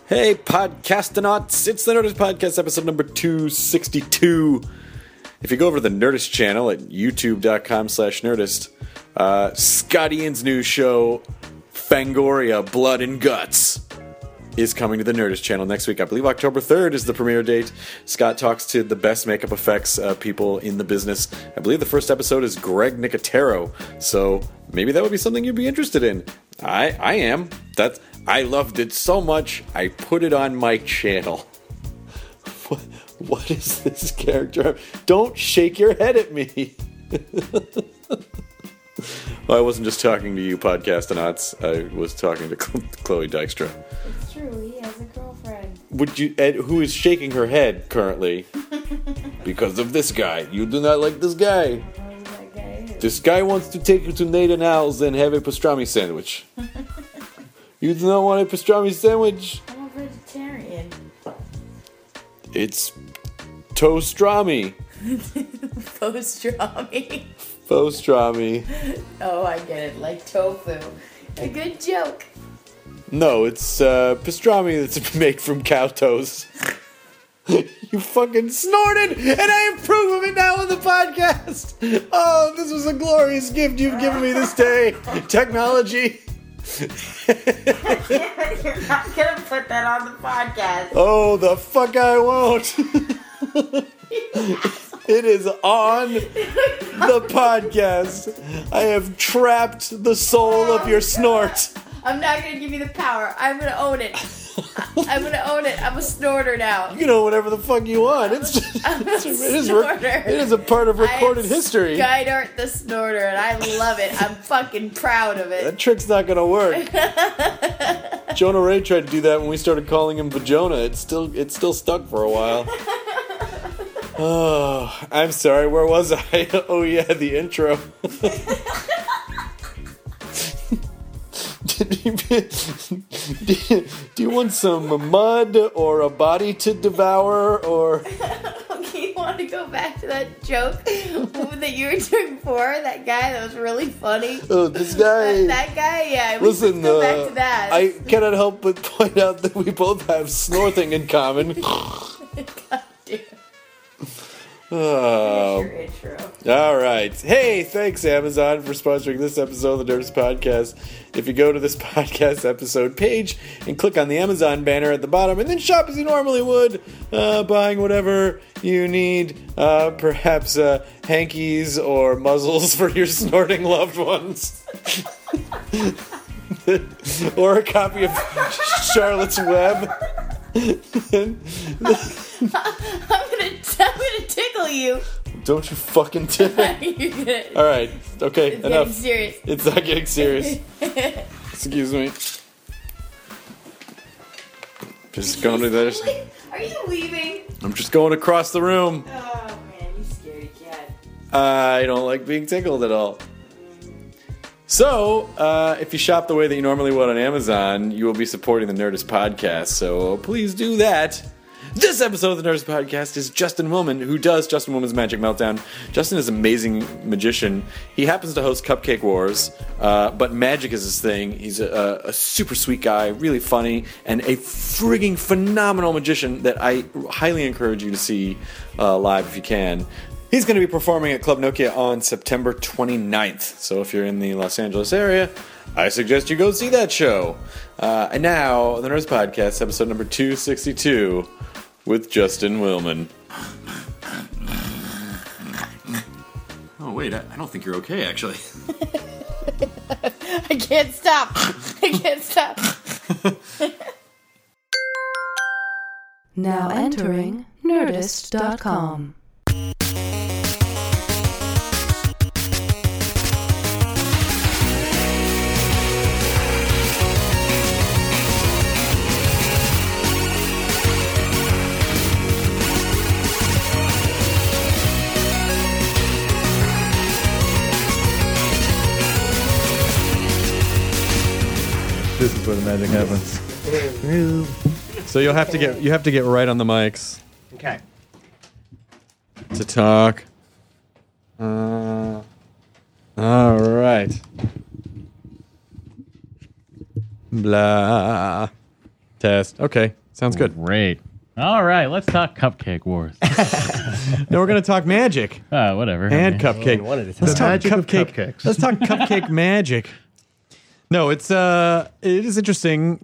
Hey, Podcastonauts! It's the Nerdist Podcast, episode number 262. If you go over to the Nerdist channel at youtube.com/Nerdist, Scott Ian's new show, Fangoria, Blood and Guts, is coming to the Nerdist channel next week. I believe October 3rd is the premiere date. Scott talks to the best makeup effects people in the business. I believe the first episode is Greg Nicotero, so maybe that would be something you'd be interested in. I am. I loved it so much, I put it on my channel. What is this character? Don't shake your head at me. Well, I wasn't just talking to you, Podcastonauts. I was talking to Chloe Dykstra. It's true, he has a girlfriend. Who is shaking her head currently because of this guy. You do not like this guy. I don't know who that guy is. This guy wants to take you to Nathan Al's and have a pastrami sandwich. You do not want a pastrami sandwich? I'm a vegetarian. It's toastrami. Pastrami. Pastrami. Oh, I get it. Like tofu. A good joke. No, it's pastrami that's made from cow toes. You fucking snorted, and I approve of it now on the podcast. Oh, this was a glorious gift you've given me this day. Technology. You're not gonna put that on the podcast. Oh, the fuck I won't. It is on the podcast. I have trapped the soul of your snort. I'm not gonna give you the power. I'm gonna own it. I'm gonna own it. I'm a snorter now. You know whatever the fuck you want. It is a part of recorded history. Skydart the snorter, and I love it. I'm fucking proud of it. That trick's not gonna work. Jonah Ray tried to do that when we started calling him Vajona. It's still stuck for a while. Oh, I'm sorry. Where was I? Oh yeah, the intro. Do you want some mud or a body to devour or? Okay, you want to go back to that joke that you were doing before? That guy that was really funny. Oh, this guy. That guy, yeah. Listen, go back to that. I cannot help but point out that we both have snorting in common. God damn. Oh. Your intro. All right. Hey, thanks, Amazon, for sponsoring this episode of the Nerdist Podcast. If you go to this podcast episode page and click on the Amazon banner at the bottom and then shop as you normally would, buying whatever you need, perhaps hankies or muzzles for your snorting loved ones. Or a copy of Charlotte's Web. I'm gonna tickle you. Don't you fucking tickle. All right. Okay. It's enough. getting serious. It's not getting serious. Excuse me. Just going to this. Are you leaving? I'm just going across the room. Oh man, you scaredy cat. I don't like being tickled at all. So, if you shop the way that you normally would on Amazon, you will be supporting the Nerdist Podcast, so please do that. This episode of the Nerdist Podcast is Justin Willman, who does Justin Willman's Magic Meltdown. Justin is an amazing magician. He happens to host Cupcake Wars, but magic is his thing. He's a super sweet guy, really funny, and a frigging phenomenal magician that I highly encourage you to see live if you can. He's going to be performing at Club Nokia on September 29th. So if you're in the Los Angeles area, I suggest you go see that show. And now, the Nerdist Podcast, episode number 262, with Justin Willman. Oh, wait, I don't think you're okay, actually. I can't stop. I can't stop. Now entering Nerdist.com. This is where the magic happens. So you have to get right on the mics. Okay. To talk. All right. Blah. test. Okay, sounds good. Great. All right, let's talk Cupcake Wars. No, we're gonna talk magic Whatever. and cupcake. one at a time. Let's The talk magic of cupcake. cupcakes. Let's talk cupcake magic. No, it is interesting.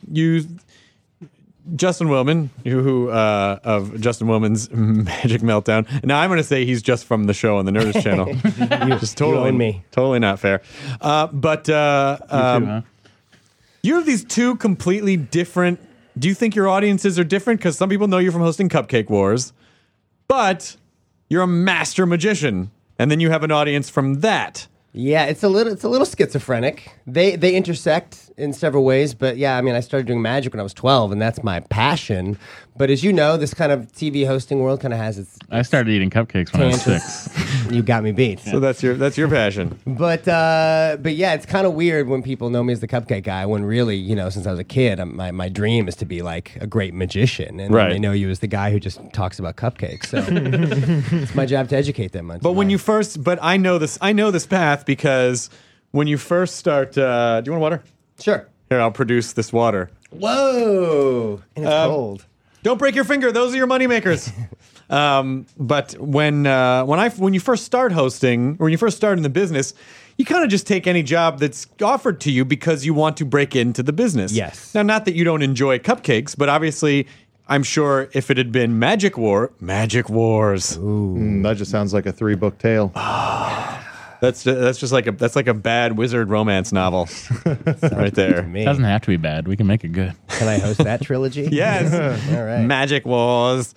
Justin Willman, who of Justin Willman's Magic Meltdown. Now I'm going to say he's just from the show on the Nerdist channel. Just totally, own me. Totally not fair. But You too, huh? you have these two completely different. Do you think your audiences are different? Because some people know you from hosting Cupcake Wars, but you're a master magician, and then you have an audience from that. Yeah, it's a little schizophrenic. They intersect in several ways, but yeah, I mean, I started doing magic when I was 12, and that's my passion. But as you know, this kind of TV hosting world kind of has its I started eating cupcakes when I was tangents. 6. You got me beat. So that's your passion. But yeah, it's kind of weird when people know me as the cupcake guy. When really, you know, since I was a kid, my dream is to be like a great magician, and Right. they know you as the guy who just talks about cupcakes. So it's my job to educate them. But when you first, but I know this path because when you first start, do you want water? sure. Here, I'll produce this water. Whoa, and it's cold. Don't break your finger; those are your moneymakers. But when you first start hosting, or when you first start in the business, you kind of just take any job that's offered to you because you want to break into the business. Yes. Now, not that you don't enjoy cupcakes, but obviously, I'm sure if it had been Magic Wars. That just sounds like a 3-book tale. That's just like a bad wizard romance novel, right there. Me. It doesn't have to be bad. We can make it good. Can I host that trilogy? Yes, All right. Magic Wars.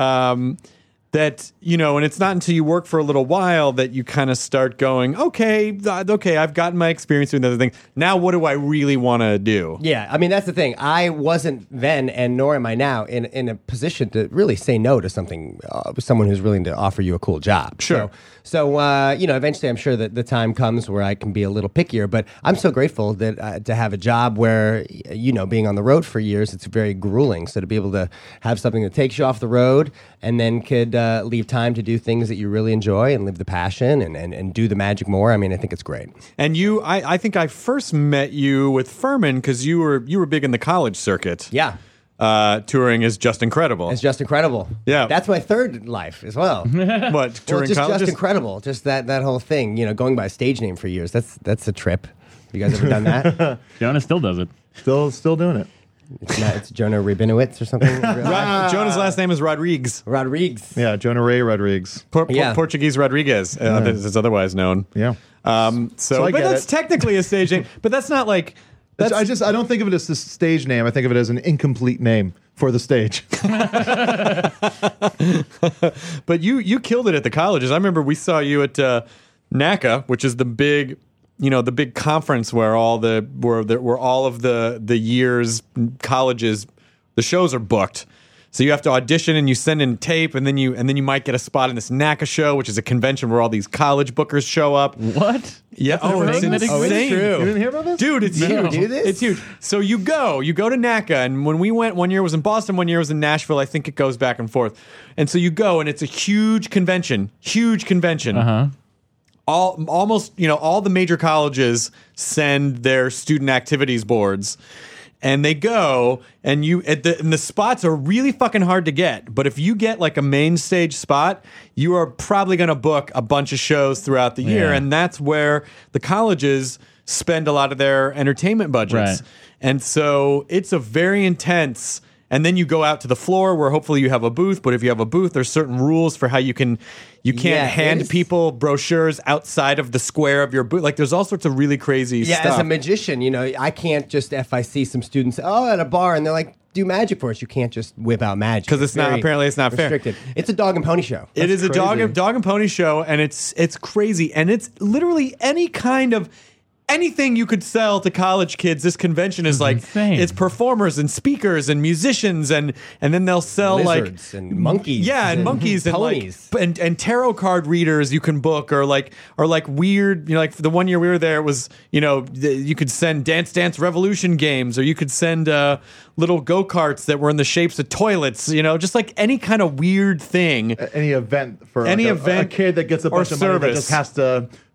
That, you know, and it's not until you work for a little while that you kind of start going, okay, I've gotten my experience doing other things. Now, what do I really want to do? Yeah, I mean that's the thing. I wasn't then, and nor am I now, in a position to really say no to something, someone who's willing to offer you a cool job. Sure. So you know, eventually, I'm sure that the time comes where I can be a little pickier. But I'm so grateful that to have a job where, you know, being on the road for years, it's very grueling. So to be able to have something that takes you off the road and then could leave time to do things that you really enjoy and live the passion and do the magic more. I mean, I think it's great. And I think I first met you with Furman because you were big in the college circuit. Yeah. Touring is just incredible. It's just incredible. Yeah. That's my third life as well. What Well, touring college? just incredible. Just that whole thing, you know, going by a stage name for years. That's a trip. Have you guys ever done that? Jonah still does it. Still doing it. It's Jonah Rabinowitz or something. Jonah's last name is Rodrigues. Rodriguez. Yeah, Jonah Ray Rodriguez. Yeah. Portuguese Rodriguez, as it's otherwise known. Yeah. So I but get that's it. technically a stage name. But that's not like that's. I don't think of it as the stage name. I think of it as an incomplete name for the stage. But you killed it at the colleges. I remember we saw you at NACA, which is the big, you know, the big conference where all of the year's colleges, the shows are booked. So you have to audition and you send in tape, and then you might get a spot in this NACA show, which is a convention where all these college bookers show up. What? Yeah, it's thing that insane. exists? it's true. You didn't hear about this? Dude, it's You huge. do this? It's huge. So you go to NACA, and when we went, one year was in Boston, one year was in Nashville. I think it goes back and forth. And so you go, and it's a huge convention. Uh-huh. Almost, you know, all the major colleges send their student activities boards. And they go, and the spots are really fucking hard to get. But if you get like a main stage spot, you are probably going to book a bunch of shows throughout the year, Yeah. and that's where the colleges spend a lot of their entertainment budgets. Right. And so it's a very intense. And then you go out to the floor where hopefully you have a booth. But if you have a booth, there's certain rules for how you can't Yeah, hand it is- people brochures outside of the square of your booth. Like there's all sorts of really crazy Yeah, stuff. as a magician, you know, I can't just if I see some students at a bar and they're like, do magic for us. You can't just whip out magic 'Cause it's not- very apparently it's not fair. restricted. It's a dog and pony show. It is a dog crazy. and pony show, and it's crazy, and it's literally any kind of anything you could sell to college kids. This convention is like insane. it's performers and speakers and musicians, and then they'll sell Lizards like and monkeys. yeah, and monkeys and ponies. like and tarot card readers you can book, or like weird, you know, like the one year we were there, it was, you know, you could send Dance Revolution games, or you could send little go-karts that were in the shapes of toilets, you know, just like any kind of weird thing. Any event for Any like event a kid that gets a or bunch of money that service. just has to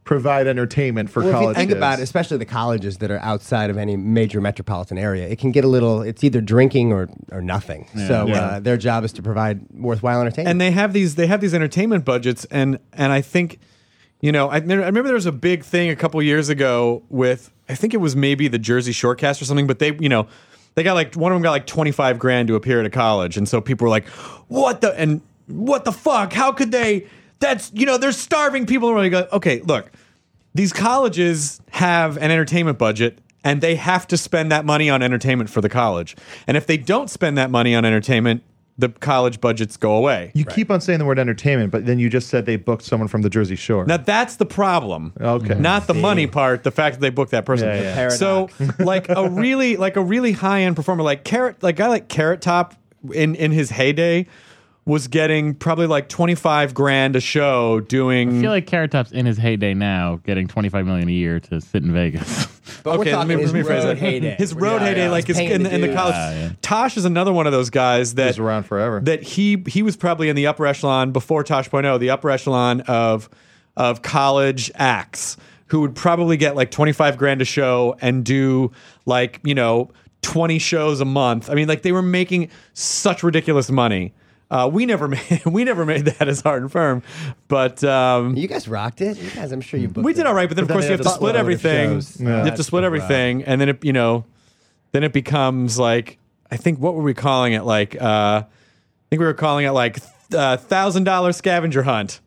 provide entertainment for Well, if you college think kids. about it, especially the colleges that are outside of any major metropolitan area, it can get a little. It's either drinking or nothing. So Yeah. their job is to provide worthwhile entertainment. And they have these entertainment budgets, and I think, you know, I remember there was a big thing a couple years ago with, I think it was maybe the Jersey Shorecast or something, but they, you know, they got like, one of them got like $25,000 to appear at a college, and so people were like, what the fuck? How could they? That's, you know, they're starving people. And we go, okay, look, these colleges have an entertainment budget, and they have to spend that money on entertainment for the college. And if they don't spend that money on entertainment, the college budgets go away. You keep on saying the word entertainment, but then you just said they booked someone from the Jersey Shore. Now that's the problem. Okay. Not the money part, the fact that they booked that person. Yeah, yeah. So like a really high end performer like Carrot Top in his heyday was getting probably like $25,000 a show doing. I feel like Carrot Top's in his heyday now, getting $25 million a year to sit in Vegas. but we're Okay, let talking me his rephrase road that. heyday. His road heyday, like He's is paying in the dues. college. Yeah. Tosh is another one of those guys that He's around forever. That he was probably in the upper echelon before Tosh.0, the upper echelon of college acts who would probably get like $25,000 a show and do like, you know, 20 shows a month. I mean, like they were making such ridiculous money. We never made that as Hard and Firm, but You guys rocked it. You guys, I'm sure you booked we did it. all right. But then, of But course, then you have to they split had a everything. shows. You have to split everything, and then then it becomes like, I think, what were we calling it? Like, I think we were calling it like $1,000 scavenger hunt.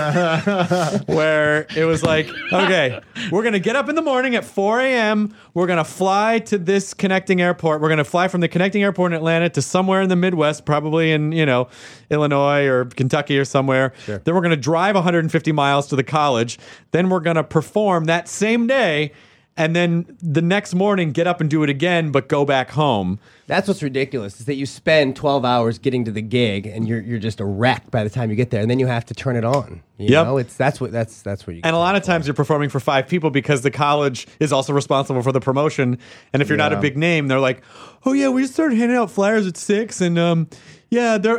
Where it was like, okay, we're gonna get up in the morning at 4 a.m. We're gonna fly to this connecting airport. We're gonna fly from the connecting airport in Atlanta to somewhere in the Midwest, probably in, you know, Illinois or Kentucky or somewhere. Sure. Then we're gonna drive 150 miles to the college. Then we're gonna perform that same day, and then the next morning get up and do it again, but go back home. That's what's ridiculous is that you spend 12 hours getting to the gig and you're just a wreck by the time you get there, and then you have to turn it on. You Yep. know, that's what you. And a lot of times you're performing for 5 people because the college is also responsible for the promotion. And if you're not a Yeah. big name, they're like, "Oh yeah, we just started handing out flyers at 6, and yeah, they're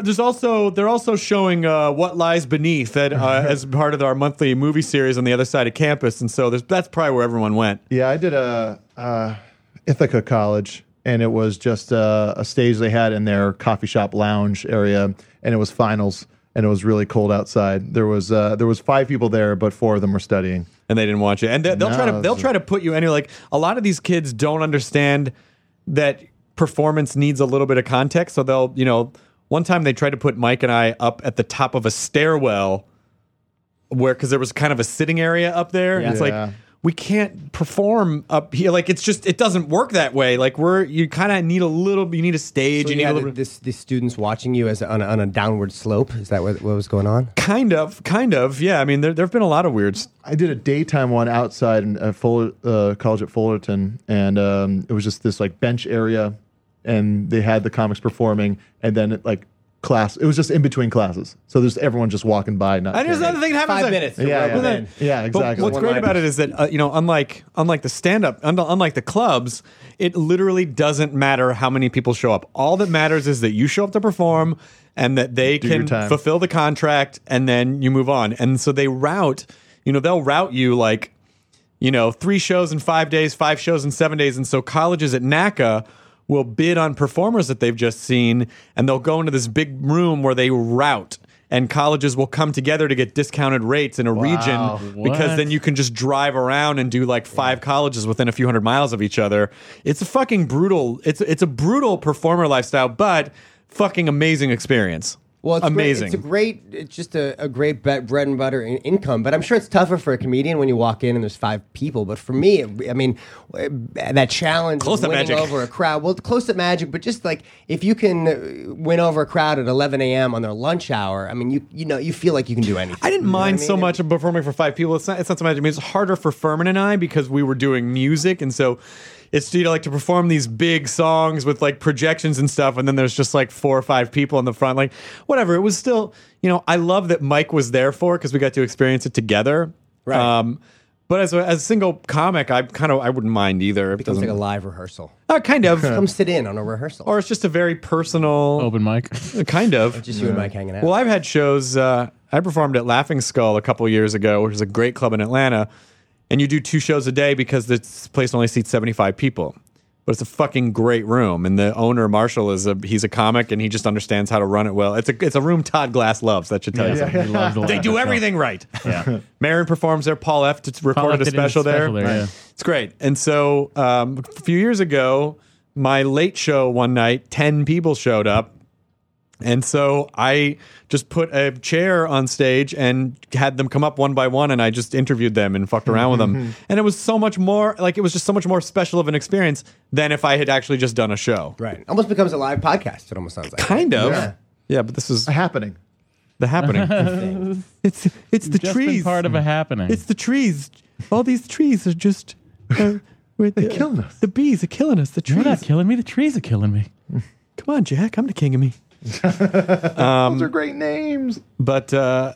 also showing What Lies Beneath as part of our monthly movie series on the other side of campus." And so that's probably where everyone went. Yeah, I did a Ithaca College, and it was just a stage they had in their coffee shop lounge area, and it was finals, and it was really cold outside. There was 5 people there, but 4 of them were studying. And they didn't want you. And they'll try to put you anyway. Like a lot of these kids don't understand that performance needs a little bit of context. So they'll, you know, one time they tried to put Mike and I up at the top of a stairwell because there was kind of a sitting area up there. And it's Yeah. like, we can't perform up here. Like it doesn't work that way. Like you kind of need you need a stage. So you need you a had little bit. the students watching you as on a downward slope. Is that what was going on? Kind of. Yeah. I mean, there have been a lot of weirds. I did a daytime one outside in college at Fullerton, and it was just this like bench area, and they had the comics performing, and then class. It was just in between classes, so there's everyone just walking by. Not And there's caring. another thing that happens. 5 minutes. to Yeah, rub yeah. it in. Yeah, But exactly. what's great about it is that unlike the stand-up, unlike the clubs, it literally doesn't matter how many people show up. All that matters is that you show up to perform and that they Do your can time. fulfill the contract, and then you move on. And so they'll route you like, 3 shows in 5 days, 5 shows in 7 days. And so colleges at NACA will bid on performers that they've just seen, and they'll go into this big room where they route. And colleges will come together to get discounted rates in a region because What? then you can just drive around and do like 5 colleges within a few hundred miles of each other. It's a fucking brutal. It's a brutal performer lifestyle, but fucking amazing experience. Well, it's amazing. It's just a great bread and butter income. But I'm sure it's tougher for a comedian when you walk in and there's 5 people. But for me, that challenge Close of Up winning Magic. over a crowd. Well, close up magic, but just like if you can win over a crowd at 11 a.m. on their lunch hour, I mean, you feel like you can do anything. I didn't You know what mind I mean? so much of performing for 5 people. It's not so much. I mean, it's harder for Furman and I because we were doing music, and so it's like to perform these big songs with like projections and stuff, and then there's just like 4 or 5 people in the front. Like whatever. It was still, I love that Mike was there for because we got to experience it together. Right. But as a single comic, I wouldn't mind either. It Becomes like a doesn't. live rehearsal. Kind of. Come sit in on a rehearsal. Or it's just a very personal. Open mic. Kind of. just you and Mike hanging out. Well, I've had shows. I performed at Laughing Skull a couple years ago, which is a great club in Atlanta, and you do 2 shows a day because this place only seats 75 people. But it's a fucking great room, and the owner Marshall he's a comic, and he just understands how to run it well. It's a room Todd Glass loves. That should tell you something. He loves the They do show. everything right. Yeah. Marin performs there. Paul F. recorded a did his special there. yeah. It's great. And so a few years ago, my late show one night, 10 people showed up. And so I just put a chair on stage and had them come up one by one, and I just interviewed them and fucked around with them. And it was so much more, like, it was just so much more special of an experience than if I had actually just done a show. Right. Almost becomes a live podcast, it almost sounds like. Kind of. Yeah. Yeah, but this is Happening. the happening. it's the Just been trees. part of a happening. It's the trees. All these trees are just... They're killing us. The bees are killing us. The trees. You're not killing me. The trees are killing me. Come on, Jack. I'm the king of me. Those are great names. But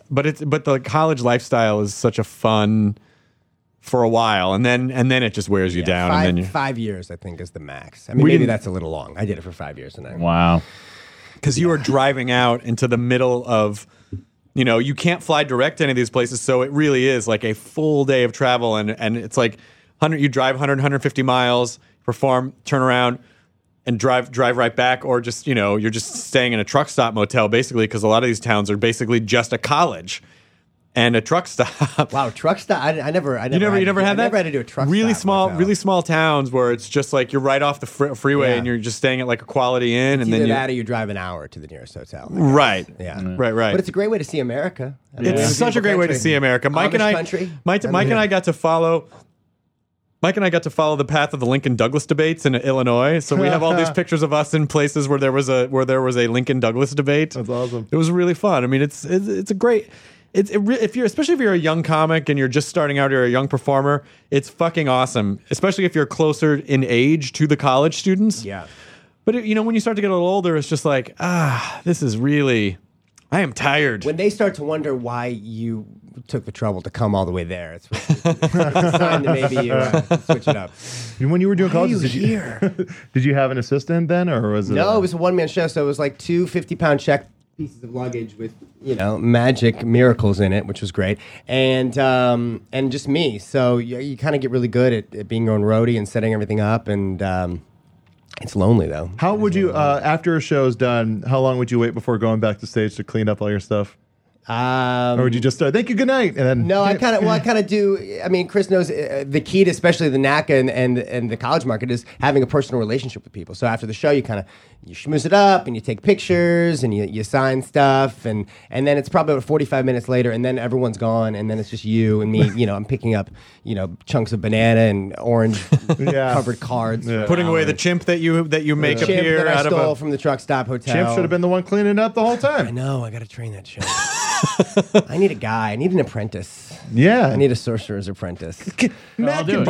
the college lifestyle is such a fun for a while, and then it just wears you down. And then you, 5 years, I think, is the max. I mean, We maybe didn't- that's a little long. I did it for 5 years, and I Wow. because you are driving out into the middle of, you can't fly direct to any of these places, so it really is like a full day of travel, and it's like you drive 150 miles, perform, turn around, and drive right back, or just you're just staying in a truck stop motel basically, because a lot of these towns are basically just a college and a truck stop. Wow, truck stop. I never You never had that? I never had to do a truck really stop. small, motel. really small towns where it's just like you're right off the freeway Yeah. and you're just staying at like a Quality Inn, It's and then either you that or you drive an hour to the nearest hotel. right, Yeah. right. But it's a great way to see America. I mean, It's a such a beautiful great way to country. see America. Mike and Amish I, country. Mike and I got to follow. Mike and I got to follow the path of the Lincoln Douglas debates in Illinois. So we have all these pictures of us in places where there was a Lincoln Douglas debate. That's awesome. It was really fun. I mean, it's a great. Especially if you're a young comic and you're just starting out, or a young performer, it's fucking awesome. Especially if you're closer in age to the college students. Yeah. But when you start to get a little older, it's just like, this is really. I am tired. When they start to wonder why you took the trouble to come all the way there, it's a sign that maybe you switch it up. When you were doing college, you did here? did you have an assistant then, or was it? No, it was a one-man show, so it was like 2 50-pound check pieces of luggage with magic miracles in it, which was great, and just me. So you kind of get really good at being your own roadie and setting everything up, and it's lonely though. How would you, after a show's done, how long would you wait before going back to stage to clean up all your stuff? Or would you just thank you, good night, and then? No, I kind of do. I mean, Chris knows the key to especially the NACA and the college market is having a personal relationship with people. So after the show, you schmooze it up and you take pictures and you sign stuff, and then it's probably about 45 minutes later, and then everyone's gone, and then it's just you and me. I'm picking up chunks of banana and orange covered cards, for Putting away the hours. chimp that you make Chimp appear that I out of stole a. from the truck stop hotel. Chimp should have been the one cleaning up the whole I time. know. I got to train that shit. I need a guy. I need an apprentice. Yeah. I need a sorcerer's apprentice. I'll do it.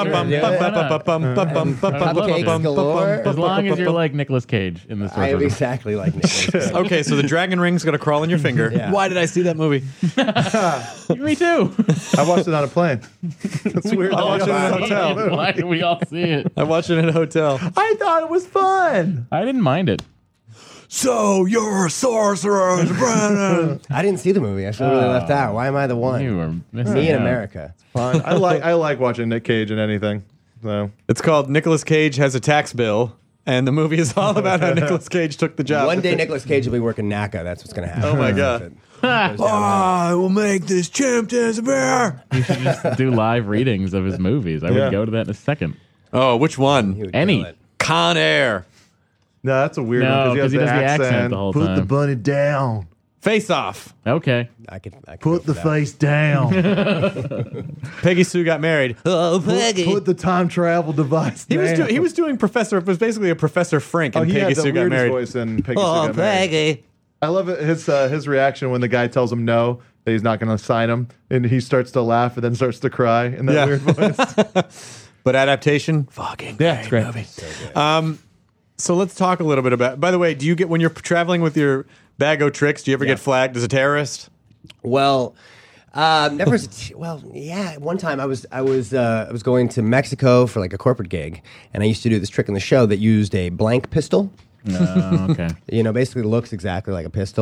Cupcakes galore. As long as you're like Nicolas Cage in this I am sort of. exactly like Nicolas Cage. Okay, so the dragon ring's gonna crawl in your finger. Yeah. Why did I see that movie? Me too. I watched it on a plane. That's weird. I watched it in a hotel. Why do we all see it? I watched it in a hotel. I thought it was fun. I didn't mind it. So you're a sorcerer, Brandon. I didn't see the movie. I feel really left out. Why am I the one? You were missing Me in out. America. Fun. I like watching Nick Cage and anything. So It's called Nicolas Cage Has a Tax Bill, and the movie is all about how Nicolas Cage took the job. One day Nicolas Cage will be working NACA. That's what's going to happen. Oh my God. I will make this chimp disappear. You should just do live readings of his movies. I Yeah. would go to that in a second. Oh, which He one? would Any. kill it. Con Air. no, that's a weird No, one 'cause he has does the accent the whole Put the time. bunny down. Face Off. Okay. I could go Put for the that. face down. Peggy Sue got married. Oh, Put the time travel device He down. was doing Professor. It was basically a Professor Frink, Oh, and he Peggy had the Sue got weirdest married. voice, and Peggy Sue got married. I love it, his reaction when the guy tells him no, that he's not going to sign him, and he starts to laugh and then starts to cry in that Yeah. weird voice. But adaptation, fucking Yeah, it's great. movie. So let's talk a little bit about. By the way, do you get when you're traveling with your bag o' tricks? Do you ever get flagged as a terrorist? Well, never as a well, yeah. One time I was going to Mexico for like a corporate gig, and I used to do this trick in the show that used a blank pistol. Okay. Basically looks exactly like a pistol,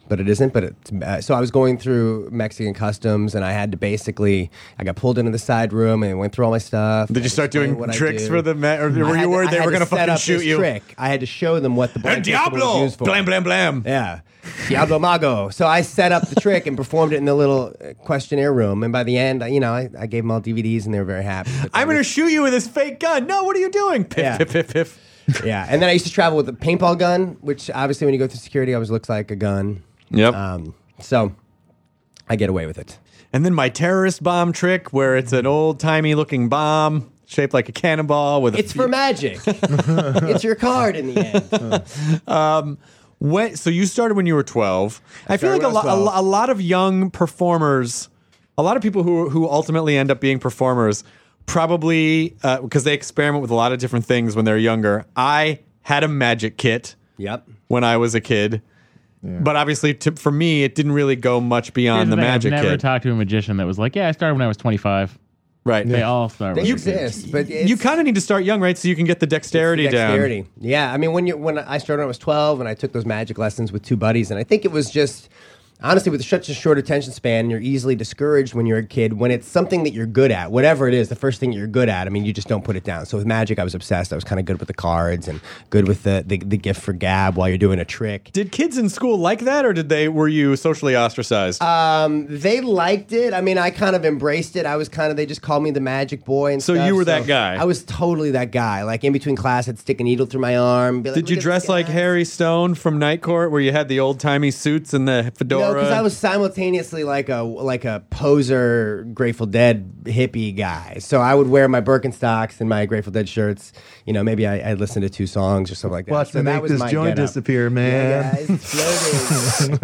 but it isn't. But so I was going through Mexican customs, and I had to I got pulled into the side room and went through all my stuff. Did you start doing tricks for the men, or were you worried they were going to fucking shoot you? Trick. I had to show them what the blank pistol was Diablo! used for. Blam, blam, blam. Yeah. Diablo Mago. So I set up the trick and performed it in the little questionnaire room. And by the end, I gave them all DVDs and they were very happy. I'm going to shoot you with this fake gun. No, what are you doing? Piff, Yeah. piff, piff, piff. Yeah. And then I used to travel with a paintball gun, which obviously when you go through security always looks like a gun. Yep. So I get away with it. And then my terrorist bomb trick, where it's an old-timey looking bomb shaped like a cannonball with It's for magic. It's your card in the end. So you started when you were 12. I feel like started when I was 12. a lot of young performers, a lot of people who ultimately end up being performers, probably because they experiment with a lot of different things when they're younger. I had a magic kit Yep. when I was a kid. But obviously, for me, it didn't really go much beyond the magic I've never kit. talked to a magician that was like, yeah, I started when I was 25. Right. They all start They when exist, but You kind of need to start young, right? So you can get the dexterity, down. Yeah, I mean, when I started when I was 12, and I took those magic lessons with two buddies, and I think it was just honestly with such a short attention span, you're easily discouraged when you're a kid. When it's something that you're good at, whatever it is, the first thing you're good at, I mean, you just don't put it down. So with magic, I was obsessed. I was kind of good with the cards and good with the gift for gab while you're doing a trick. Did kids in school like that, or were you socially ostracized? They liked it. I mean, I kind of embraced it. I was they just called me the magic boy and So stuff. you were that guy. I was totally that guy. Like in between class, I'd stick a needle through my arm. Be like, Did you "Look at dress this like guy." Harry Stone from Night Court, where you had the old timey suits and the fedora? No, because I was simultaneously like a poser Grateful Dead hippie guy. So I would wear my Birkenstocks and my Grateful Dead shirts. Maybe I'd listen to 2 songs or something like that. Watch so me that make was this my joint getup. disappear, man. Yeah, guys, it's floating.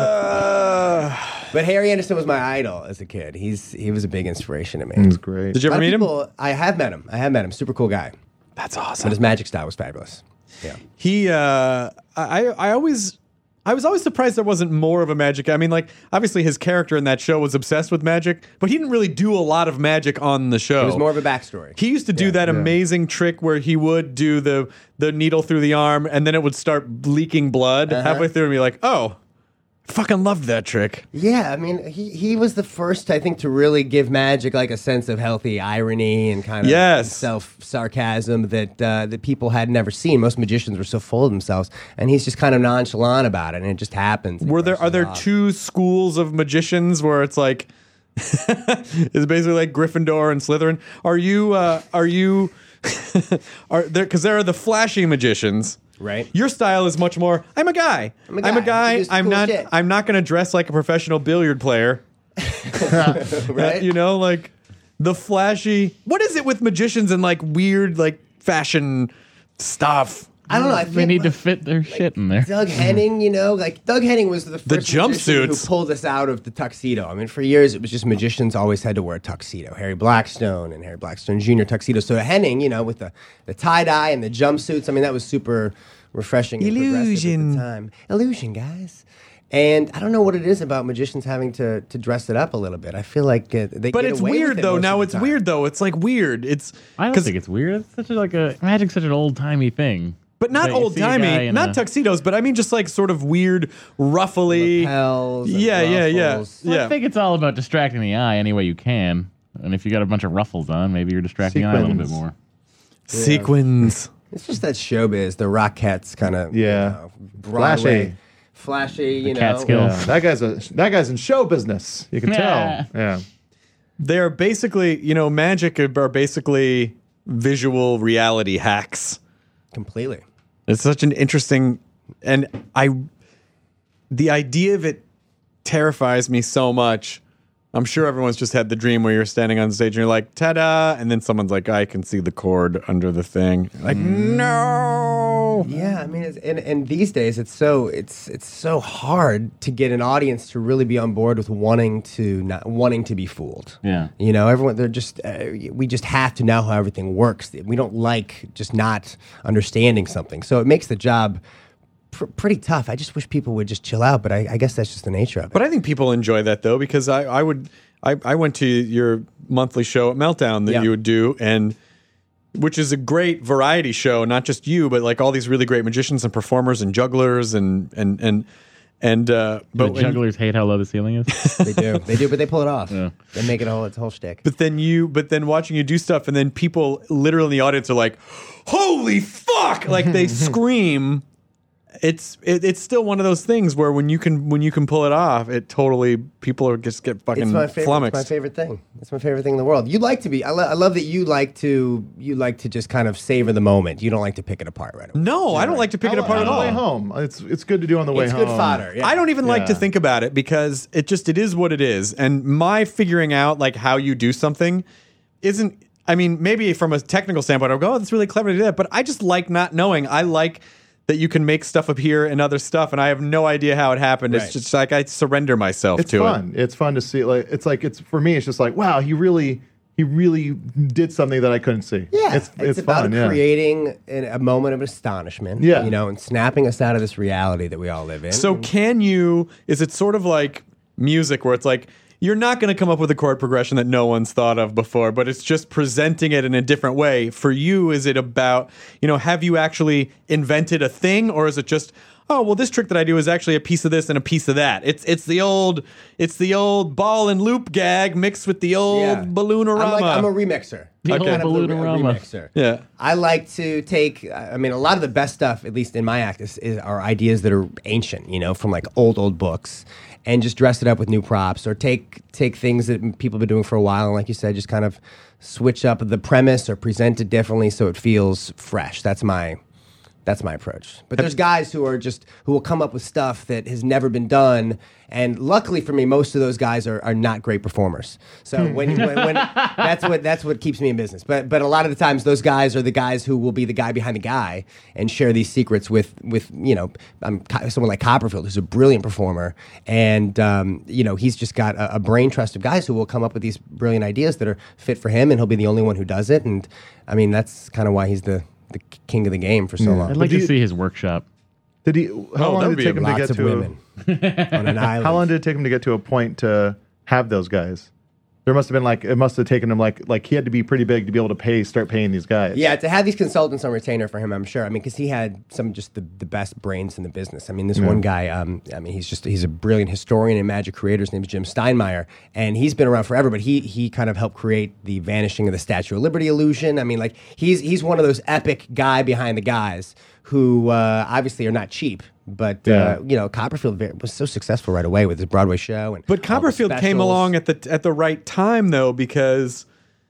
But Harry Anderson was my idol as a kid. He was a big inspiration to me. It was great. Did you A ever lot of meet him? people, I have met him. Super cool guy. That's But awesome. his magic style was fabulous. Yeah. He, I was always surprised there wasn't more of a magic. I mean, like, obviously his character in that show was obsessed with magic, but he didn't really do a lot of magic on the show. It was more of a backstory. He used to do that amazing trick where he would do the needle through the arm, and then it would start leaking blood halfway through, and be like, "Oh, fucking loved that trick." Yeah, I mean, he was the first, I think, to really give magic like a sense of healthy irony and kind of Yes. self-sarcasm that people had never seen. Most magicians were so full of themselves, and he's just kind of nonchalant about it, and it just happens. Are there two schools of magicians where it's like it's basically like Gryffindor and Slytherin? Are you because there are the flashy magicians. Right. Your style is much more. I'm a guy. I'm a guy. You do I'm cool not. shit. I'm not going to dress like a professional billiard player. right? Like the flashy. What is it with magicians and like weird like fashion stuff? I don't know. I think They need to fit their shit in there. Doug Henning, Doug Henning was the first magician who jumpsuits. pulled us out of the tuxedo. I mean, for years it was just magicians always had to wear a tuxedo. Harry Blackstone and Harry Blackstone Jr. tuxedo. So Henning, with the tie dye and the jumpsuits. I mean, that was super refreshing. and progressive Illusion. at the time. Illusion, guys. And I don't know what it is about magicians having to dress it up a little bit. I feel like they. But get it's away with weird it though. most Now of the it's time. weird though. It's like weird. It's I don't 'cause- think it's weird. It's magic's such an old timey thing. But not Like, you old see a guy timey, in not a- tuxedos, but I mean just like sort of weird, ruffly. Lapels and Yeah. ruffles. Well, Yeah. I think it's all about distracting the eye any way you can. And if you got a bunch of ruffles on, maybe you're distracting the eye a little bit Sequins. more. Sequins. It's just that showbiz, the Rockettes kind of Flashy. flashy, Catskill. Yeah, that guy's in show business. You can tell. Yeah. They're basically, magic are basically visual reality hacks. completely. It's such an interesting, and the idea of it terrifies me so much. I'm sure everyone's just had the dream where you're standing on stage and you're like, ta-da, and then someone's like, I can see the cord under the thing. Like, no. Yeah, I mean, and these days it's so hard to get an audience to really be on board with wanting to be fooled. Yeah. Everyone we just have to know how everything works. We don't like just not understanding something, so it makes the job pretty tough. I just wish people would just chill out, but I guess that's just the nature of it. But I think people enjoy that though, because I went to your monthly show at Meltdown that Yeah. you would do, and which is a great variety show, not just you, but like all these really great magicians and performers and jugglers and And The jugglers hate how low the ceiling is. They do, but they pull it off. Yeah. They make it it's a whole shtick. but then watching you do stuff, and then people literally in the audience are like, "Holy fuck!" Like they scream. It's still one of those things where when you can pull it off, it totally people are just get fucking flummoxed. It's my favorite thing. It's my favorite thing in the world. You like to be. I love that you like to just kind of savor the moment. You don't like to pick it apart right away. No, I don't like to pick it apart at on the way all. home. It's good to do on the way It's home. good fodder. Yeah. I don't even like to Yeah. think about it because it is what it is. And my figuring out like how you do something isn't. I mean, maybe from a technical standpoint, I'll go, "Oh, that's really clever to do that." But I just like not knowing. I like that you can make stuff appear and other stuff, and I have no idea how it happened. Right. It's just like I surrender myself It's to fun. It's fun to see. It's for me. It's just like, wow, he really did something that I couldn't see. Yeah, it's about fun. Yeah. creating a moment of astonishment. Yeah. and snapping us out of this reality that we all live in. So is it sort of like music where it's like you're not going to come up with a chord progression that no one's thought of before, but it's just presenting it in a different way. For you, is it about, have you actually invented a thing, or is it just, oh, well, this trick that I do is actually a piece of this and a piece of that. It's the old ball and loop gag mixed with the old balloonorama. I'm a remixer. The I'm old kind of a balloonorama. remixer. Yeah. I like to take. I mean, a lot of the best stuff, at least in my act, are ideas that are ancient. From like old books, and just dress it up with new props, or take things that people have been doing for a while, and like you said, just kind of switch up the premise or present it differently so it feels fresh. That's my approach. But there's guys who will come up with stuff that has never been done, and luckily for me, most of those guys are not great performers. So when that's what keeps me in business. But a lot of the times, those guys are the guys who will be the guy behind the guy and share these secrets with someone like Copperfield, who's a brilliant performer, and he's just got a brain trust of guys who will come up with these brilliant ideas that are fit for him, and he'll be the only one who does it. And I mean, that's kind of why he's the king of the game for so long. I'd like to see his workshop. Did he? How long that'd did it take be him to Lots get of to? women on an island. How long did it take him to get to a point to have those guys? There must have been it must have taken him like he had to be pretty big to be able to start paying these guys. Yeah, to have these consultants on retainer for him, I'm sure. I mean, because he had just the best brains in the business. I mean, this one guy, he's a brilliant historian and magic creator. His name is Jim Steinmeier, and he's been around forever, but he kind of helped create the vanishing of the Statue of Liberty illusion. I mean, like, he's one of those epic guy behind the guys who obviously are not cheap. But Copperfield was so successful right away with his Broadway show, and But Copperfield came along at the right time though, because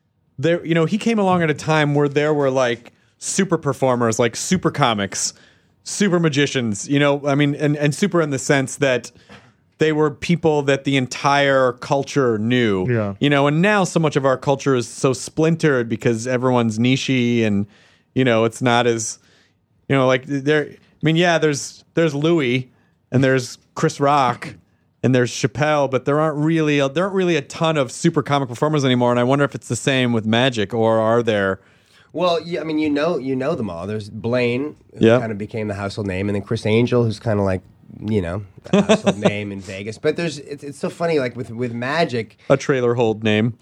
he came along at a time where there were like super performers, like super comics, super magicians, and super in the sense that they were people that the entire culture knew. Yeah. And now so much of our culture is so splintered because everyone's nichey and it's not as like there. I mean, yeah, there's Louis and there's Chris Rock and there's Chappelle, but there aren't really a ton of super comic performers anymore. And I wonder if it's the same with magic, or are there? Well, yeah, I mean, you know them all. There's Blaine, who kind of became the household name, and then Chris Angel, who's kind of like a household name in Vegas. But it's so funny, like with magic, A trailer hold name.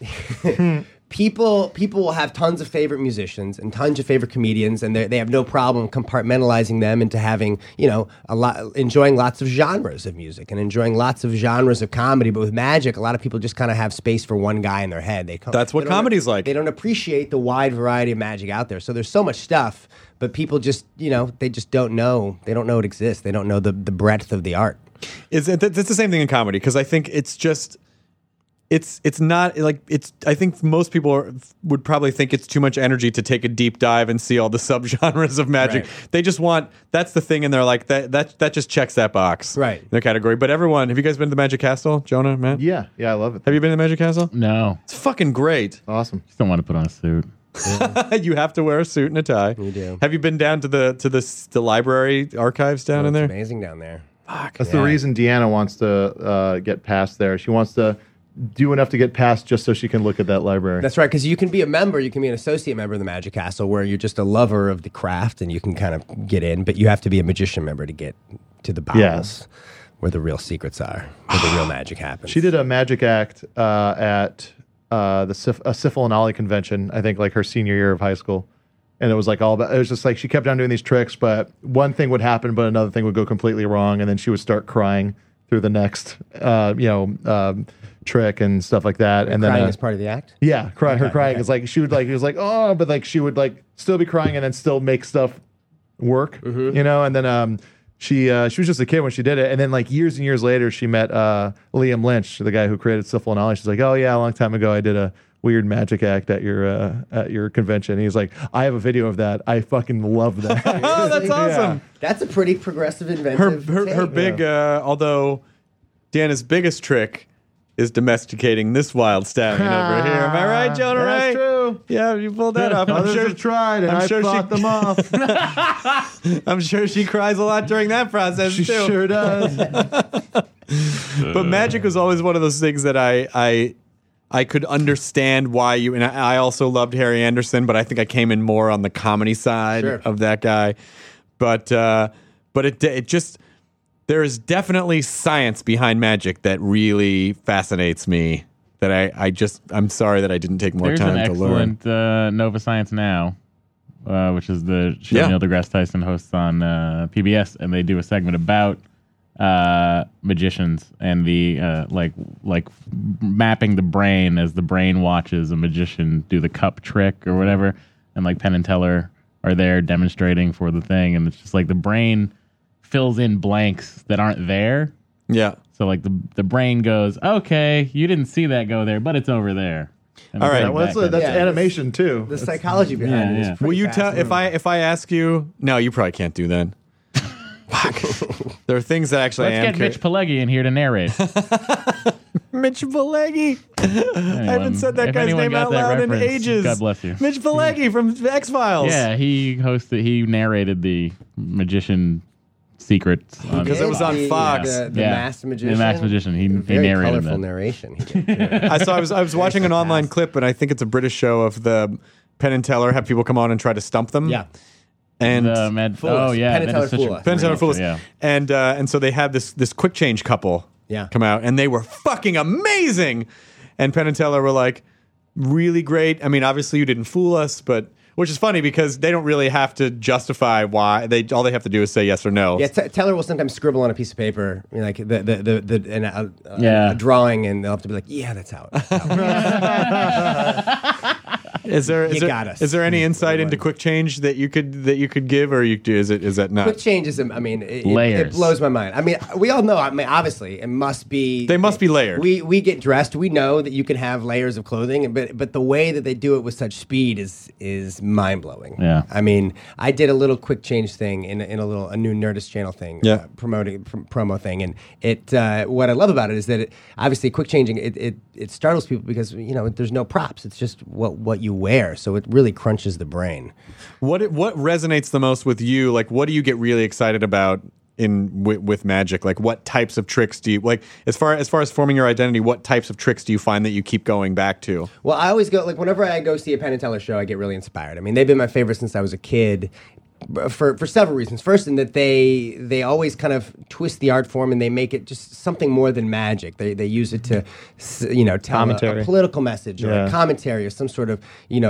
People will have tons of favorite musicians and tons of favorite comedians, and they have no problem compartmentalizing them into having, enjoying lots of genres of music and enjoying lots of genres of comedy. But with magic, a lot of people just kind of have space for one guy in their head. That's what comedy's like. They don't appreciate the wide variety of magic out there. So there's so much stuff, but people just, they just don't know. They don't know it exists. They don't know the breadth of the art. It's the same thing in comedy, because I think it's just. It's not like I think most people would probably think it's too much energy to take a deep dive and see all the subgenres of magic. Right. They just that's the thing, and they're like that just checks that box, Right. in their category. But everyone, have you guys been to the Magic Castle, Jonah, Matt? Yeah, I love it. Have you been to the Magic Castle? No, It's fucking great. Awesome. just don't want to put on a suit. You have to wear a suit and a tie. You do. Have you been down to the library archives down in It's there? amazing down there. That's the reason Deanna wants to get past there. She wants to do enough to get past just so she can look at that library. That's right, because you can be a member, you can be an associate member of the Magic Castle, where you're just a lover of the craft and you can kind of get in, but you have to be a magician member to get to the bowels where the real secrets are, where the real magic happens. She did a magic act at a Syphil and Ollie convention, I think like her senior year of high school. And it was like all about, it was just like she kept on doing these tricks, but one thing would happen, but another thing would go completely wrong. And then she would start crying through the next, trick and stuff like that. And Crying then, is part of the act. yeah, her crying is like, she would like, it was like, oh, but like she would like still be crying and then still make stuff work, and then, she was just a kid when she did it. And then like years and years later, she met, Liam Lynch, the guy who created Syphil and Ollie. She's like, oh yeah, a long time ago, I did a weird magic act at your convention. And he's like, I have a video of that. I fucking love that. Oh, that's awesome. That's a pretty progressive, inventive. Her take. big, although Deanna's biggest trick is domesticating this wild stallion over here. Am I right, Jonah? That's Right? true. Yeah, you pulled that off. I'm Others sure. have tried, and I'm I sure fought them off. I'm sure she cries a lot during that process She too. sure does. But magic was always one of those things that I could understand why you, and I also loved Harry Anderson, but I think I came in more on the comedy side Sure. of that guy. But it just, there is definitely science behind magic that really fascinates me. That I'm sorry that I didn't take more There's time an to learn. excellent Nova Science Now, which is the show Yeah. Neil deGrasse Tyson hosts on PBS, and they do a segment about magicians and the like mapping the brain as the brain watches a magician do the cup trick or whatever, and like Penn and Teller are there demonstrating for the thing, and it's just like the brain fills in blanks that aren't there. Yeah. So like the brain goes, okay, you didn't see that go there, but it's over there. And All it's right. like Well, that. that's Yeah, animation too. The psychology behind Yeah, it. yeah. Is pretty Will you tell fascinating. if I ask you? No, you probably can't do that. Fuck. There are things that actually Let's I am get Mitch Pileggi in here to narrate. Mitch Pileggi. I haven't said that If guy's anyone name got out that loud in reference, ages. God bless you. Mitch Pileggi from X Files. Yeah, he narrated the magician secrets on Because it was on Fox. The Yeah. Masked Magician. The Masked Magician. He Very narrated colorful that. narration. He did. I was watching an online clip, and I think it's a British show of the Penn and Teller have people come on and try to stump them. Yeah. And Fool Us. oh yeah, Penn and that Teller is such Fool a Us. Penn and Teller great Fool Us. show, yeah. And so they had this quick change couple Yeah. come out, and they were fucking amazing. And Penn and Teller were like really great. I mean, obviously you didn't fool us, but which is funny because they don't really have to justify why. All they have to do is say yes or no. Yeah, Teller will sometimes scribble on a piece of paper, like a Yeah. drawing, and they'll have to be like, "Yeah, that's how." Is there got us. is there any insight into quick change that you could give, or is that not? Quick changes. I mean, it Layers. blows my mind. I mean, we all know. I mean, obviously, it must be. They must be layered. We get dressed. We know that you can have layers of clothing, but the way that they do it with such speed is mind blowing. Yeah. I mean, I did a little quick change thing in a new Nerdist channel thing. Yeah. Promo thing, and it. What I love about it is that obviously quick changing it startles people because there's no props. It's just what you wear, so it really crunches the brain. What resonates the most with you? Like, what do you get really excited about with magic? Like, what types of tricks do you like? As far as forming your identity, what types of tricks do you find that you keep going back to? Well, I always go, like, whenever I go see a Penn and Teller show, I get really inspired. I mean, they've been my favorite since I was a kid. For several reasons. First, in that they always kind of twist the art form and they make it just something more than magic. They use it to tell Commentary. a political message or a commentary or some sort of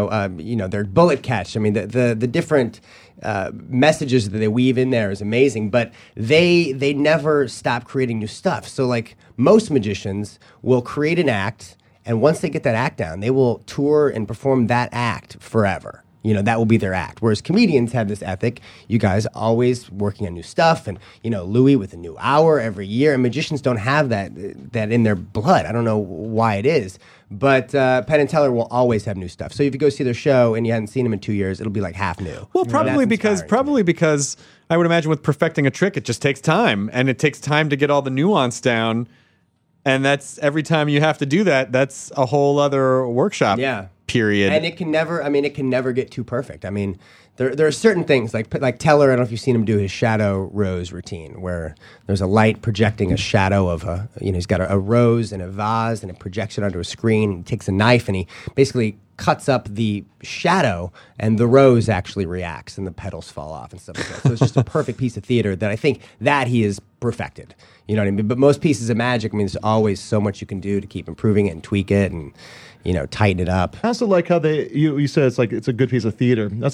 their bullet catch. I mean the different messages that they weave in there is amazing. But they never stop creating new stuff. So like most magicians will create an act, and once they get that act down, they will tour and perform that act forever. That will be their act. Whereas comedians have this ethic. You guys always working on new stuff, and Louis with a new hour every year. And magicians don't have that in their blood. I don't know why it is, but Penn and Teller will always have new stuff. So if you go see their show and you hadn't seen them in 2 years, it'll be like half new. Well, probably That's because I would imagine with perfecting a trick, it just takes time, and it takes time to get all the nuance down. And that's every time you have to do that, that's a whole other workshop. Yeah. Period. And it can never get too perfect. I mean, there are certain things like Teller. I don't know if you've seen him do his shadow rose routine, where there's a light projecting a shadow of he's got a rose in a vase and it projects it onto a screen. He takes a knife and he basically cuts up the shadow, and the rose actually reacts and the petals fall off and stuff like that. So it's just a perfect piece of theater that I think that he has perfected. You know what I mean? But most pieces of magic, I mean, there's always so much you can do to keep improving it and tweak it and tighten it up. I also like how you said it's a good piece of theater. That's a lot of the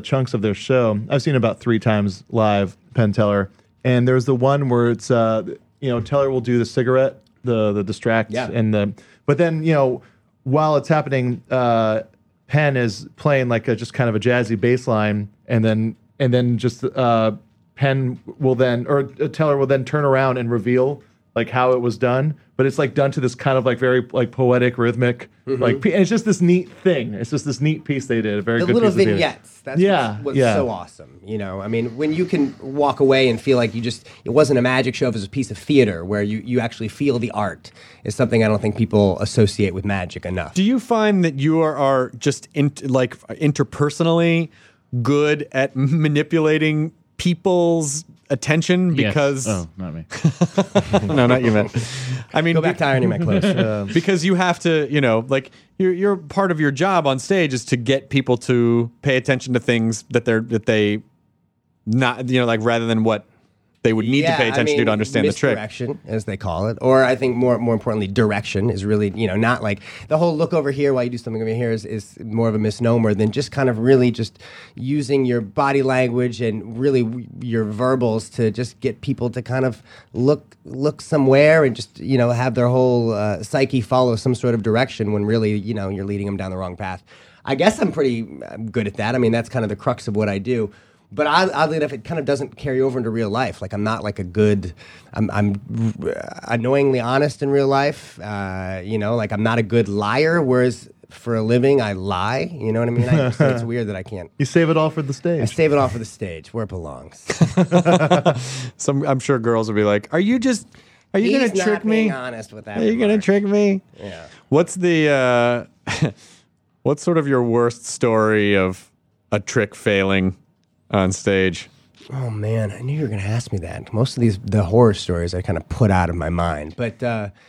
chunks of their show. I've seen it about 3 times live, Penn Teller. And there's the one where it's, Teller will do the cigarette, the distract, but then, while it's happening, Penn is playing like just kind of a jazzy bass line, and then just Penn will then, or Teller will then turn around and reveal like how it was done, but it's like done to this kind of like very like poetic, rhythmic, and it's just this neat thing. It's just this neat piece they did. A very the good little piece vignettes. That's what's so awesome. I mean, when you can walk away and feel like it wasn't a magic show, it was a piece of theater where you actually feel the art is something I don't think people associate with magic enough. Do you find that you are just interpersonally good at manipulating people's attention? Because not me. no, not you, man. I mean, go back to ironing my clothes. Because you have to, like your part of your job on stage is to get people to pay attention to things that they not, like rather than what they would need to pay attention to understand the trick. Misdirection, as they call it. Or I think more importantly, direction is really, not like the whole look over here while you do something over here is more of a misnomer than just kind of really just using your body language and really your verbals to just get people to kind of look somewhere and just, have their whole psyche follow some sort of direction when really, you're leading them down the wrong path. I guess I'm pretty good at that. I mean, that's kind of the crux of what I do. But oddly enough, it kind of doesn't carry over into real life. Like I'm not like I'm annoyingly honest in real life. Like I'm not a good liar. Whereas for a living, I lie. You know what I mean? It's weird that I can't. You save it all for the stage. I save it all for the stage where it belongs. I'm sure girls will be like, "Are you going to trick me?" Being honest with that. Are you going to trick me? Yeah. What's what's sort of your worst story of a trick failing on stage? Oh man, I knew you were going to ask me that. Most of the horror stories I kind of put out of my mind, but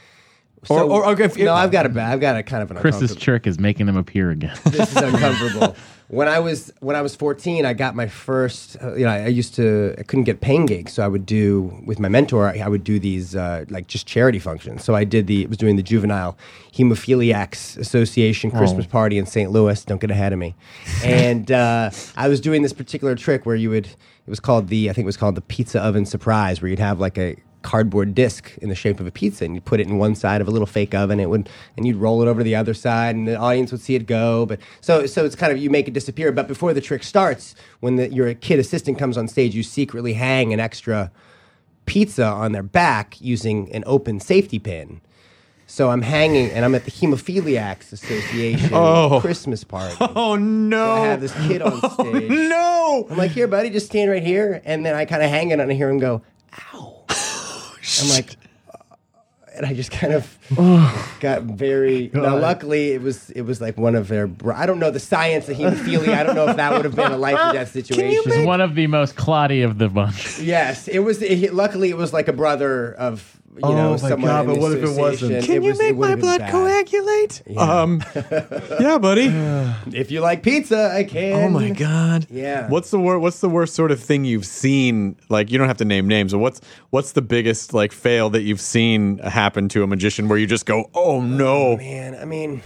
I've got a kind of an Chris's trick is making them appear again. This is uncomfortable. When I was 14, I got my first. I couldn't get paying gigs, so I would do with my mentor. I would do these like just charity functions. So I was doing the Juvenile Hemophiliacs Association Christmas party in St. Louis. Don't get ahead of me. And I was doing this particular trick where it was called the pizza oven surprise, where you'd have like a cardboard disc in the shape of a pizza, and you put it in one side of a little fake oven. And you'd roll it over to the other side, and the audience would see it go. But so it's kind of, you make it disappear. But before the trick starts, when your kid assistant comes on stage, you secretly hang an extra pizza on their back using an open safety pin. So I'm hanging, and I'm at the Hemophiliacs Association Christmas party. Oh no! So I have this kid on stage. Oh no! I'm like, here, buddy, just stand right here, and then I kind of hang it, and I hear him go, "Ow." I'm like, and I just kind of got very. Now, luckily, it was like one of their. I don't know the science of hemophilia. I don't know if that would have been a life or death situation. She's one of the most cloddy of the bunch. Yes, it was. Luckily, it was like a brother of. Someone God, in the but what if it wasn't? association. Can you make my blood coagulate? Yeah. Yeah, buddy. If you like pizza, I can. Oh my God. Yeah. What's the worst sort of thing you've seen? Like, you don't have to name names, but what's the biggest like fail that you've seen happen to a magician where you just go, oh no? Man, I mean,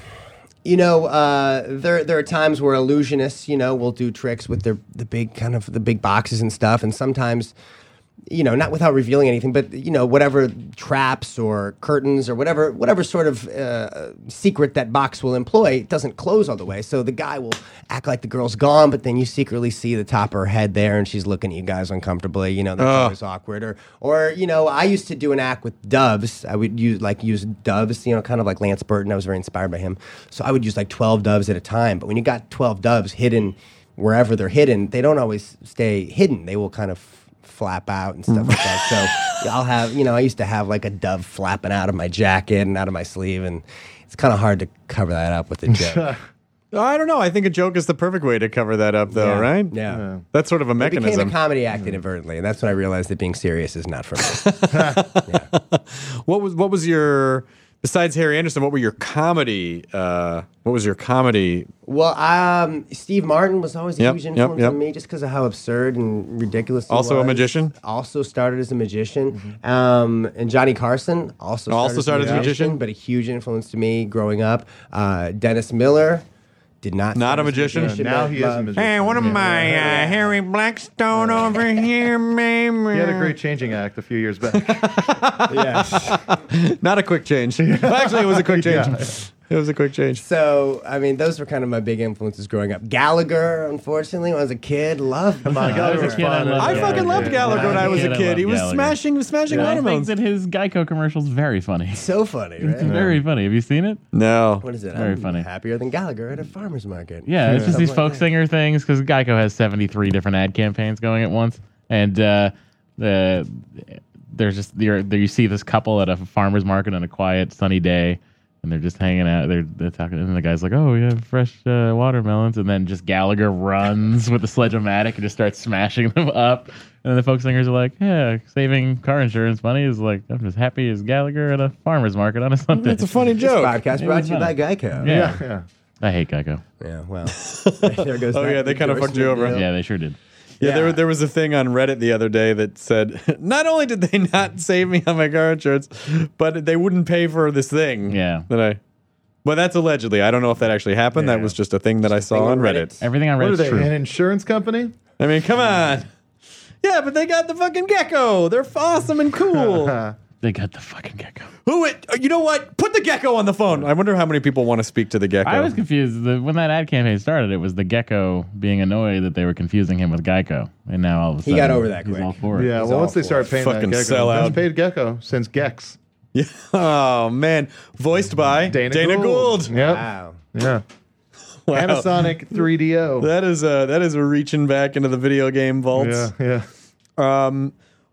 there are times where illusionists, will do tricks with the big boxes and stuff, and sometimes. Not without revealing anything, but whatever traps or curtains or whatever sort of secret that box will employ, it doesn't close all the way. So the guy will act like the girl's gone, but then you secretly see the top of her head there, and she's looking at you guys uncomfortably. That's always awkward. Or I used to do an act with doves. I would use doves, kind of like Lance Burton. I was very inspired by him. So I would use like 12 doves at a time. But when you got 12 doves hidden wherever they're hidden, they don't always stay hidden. They will kind of flap out and stuff like that. So I'll have, I used to have like a dove flapping out of my jacket and out of my sleeve, and it's kind of hard to cover that up with a joke. I don't know. I think a joke is the perfect way to cover that up, though, right? Yeah. That's sort of a mechanism. It became a comedy act inadvertently, and that's when I realized that being serious is not for me. Yeah. What was your, besides Harry Anderson, what was your comedy? Well, Steve Martin was always a huge influence on me, just because of how absurd and ridiculous he was. Also a magician? Also started as a magician. And Johnny Carson also started as a magician, but a huge influence to me growing up. Dennis Miller did not. Not a start as magician? Now he is a magician. Hey, one of Yeah. my Harry Blackstone over here, baby. He had a great changing act a few years back. Yes. Not a quick change. Well, actually, it was a quick change. Yeah. It was a quick change. So, I mean, those were kind of my big influences growing up. Gallagher, unfortunately, when I was a kid, loved him. Come on, Gallagher was fun. I fucking loved Gallagher when I was a Yeah, I kid. He loved was Gallagher. smashing I think watermelons. that his Geico commercial's very funny. So funny, It's right? very funny. Have you seen it? No. What is it? Very I'm funmy. happier than Gallagher at a farmer's market. Yeah, it's just these Something like folk that. singer things because Geico has 73 different ad campaigns going at once, and there's just there you see this couple at a farmer's market on a quiet sunny day, and they're just hanging out. They're talking, and the guy's like, "Oh, we have fresh watermelons," and then just Gallagher runs with the sledge-o-matic and just starts smashing them up. And then the folk singers are like, "Yeah, saving car insurance money is like I'm just happy as Gallagher at a farmer's market on a Sunday." That's a funny This joke. podcast It brought was to you by funny. Geico. Yeah. Yeah. I hate Geico. Yeah, well, there goes Oh, that yeah, they kinda fucked you over. endorsement deal. Yeah, they sure did. Yeah, Yeah. there was a thing on Reddit the other day that said, not only did they not save me on my car insurance, but they wouldn't pay for this thing. Yeah. But that's allegedly. I don't know if that actually happened. Yeah. That was just a thing that I saw thing on on Reddit. Reddit. Everything on What are Reddit's they? true. An insurance company? I mean, come on. Yeah, but they got the fucking gecko. They're awesome and cool. They got the fucking gecko. You know what? Put the gecko on the phone. I wonder how many people want to speak to the gecko. I was confused. When that ad campaign started, it was the gecko being annoyed that they were confusing him with Geico. And now all of a He sudden, got over that he's quick. all for it. Yeah, He's well, all once they for start it. paying Fucking that gecko, sellout. best paid gecko since Gex. Yeah. Oh, man. Voiced by Dana Gould. Yep. Wow. Yeah. Wow. Panasonic 3DO. That is a reaching back into the video game vaults. Yeah, yeah.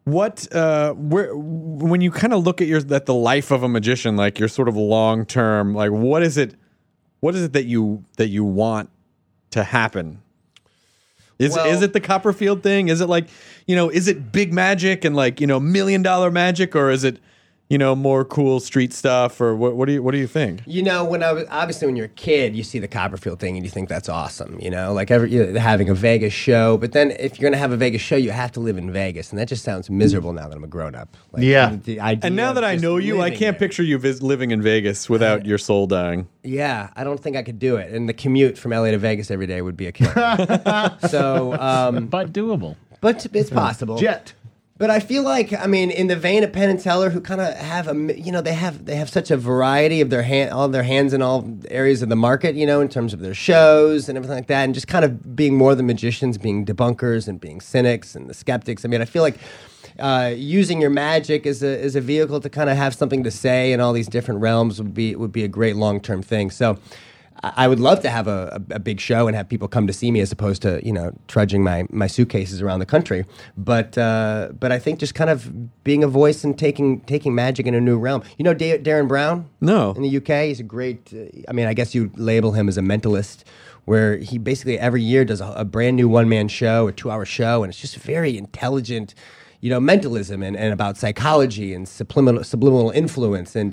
When you kind of look at the life of a magician, like your sort of long term, like what is it that you want to happen? Is it the Copperfield thing? Is it like, is it big magic and like, $1 million magic, or is it, more cool street stuff, or what do you think? When you're a kid, you see the Copperfield thing and you think that's awesome, like having a Vegas show. But then if you're going to have a Vegas show, you have to live in Vegas. And that just sounds miserable now that I'm a grown up. Like, Yeah. the idea And now of that I just know you, I living can't there. picture you living in Vegas without your soul dying. Yeah, I don't think I could do it. And the commute from LA to Vegas every day would be a killer. So, But doable. but it's possible. Jet. But I feel like, in the vein of Penn and Teller, who kind of have they have such a variety of all their hands in all areas of the market, in terms of their shows and everything like that, and just kind of being more the magicians, being debunkers and being cynics and the skeptics. I feel like using your magic as a vehicle to kind of have something to say in all these different realms would be a great long-term thing. So I would love to have a big show and have people come to see me as opposed to trudging my suitcases around the country. But I think just kind of being a voice and taking magic in a new realm. Darren Brown? No. In the UK, he's a great. I guess you label him as a mentalist, where he basically every year does a brand new one-man show, a 2-hour show, and it's just very intelligent, mentalism and about psychology and subliminal influence and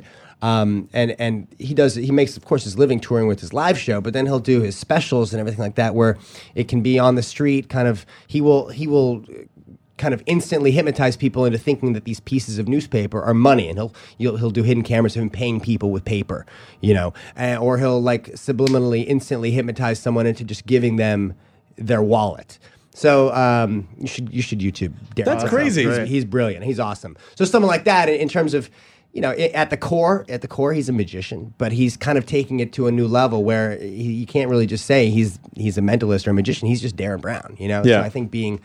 he makes, of course, his living touring with his live show, but then he'll do his specials and everything like that, where it can be on the street. He will kind of instantly hypnotize people into thinking that these pieces of newspaper are money, and he'll do hidden cameras of him paying people with paper, or he'll like subliminally instantly hypnotize someone into just giving them their wallet. So you should YouTube Darren. That's crazy. He's brilliant. He's awesome. So someone like that, in terms of, at the core, he's a magician, but he's kind of taking it to a new level where you can't really just say he's a mentalist or a magician. He's just Darren Brown, Yeah. So I think being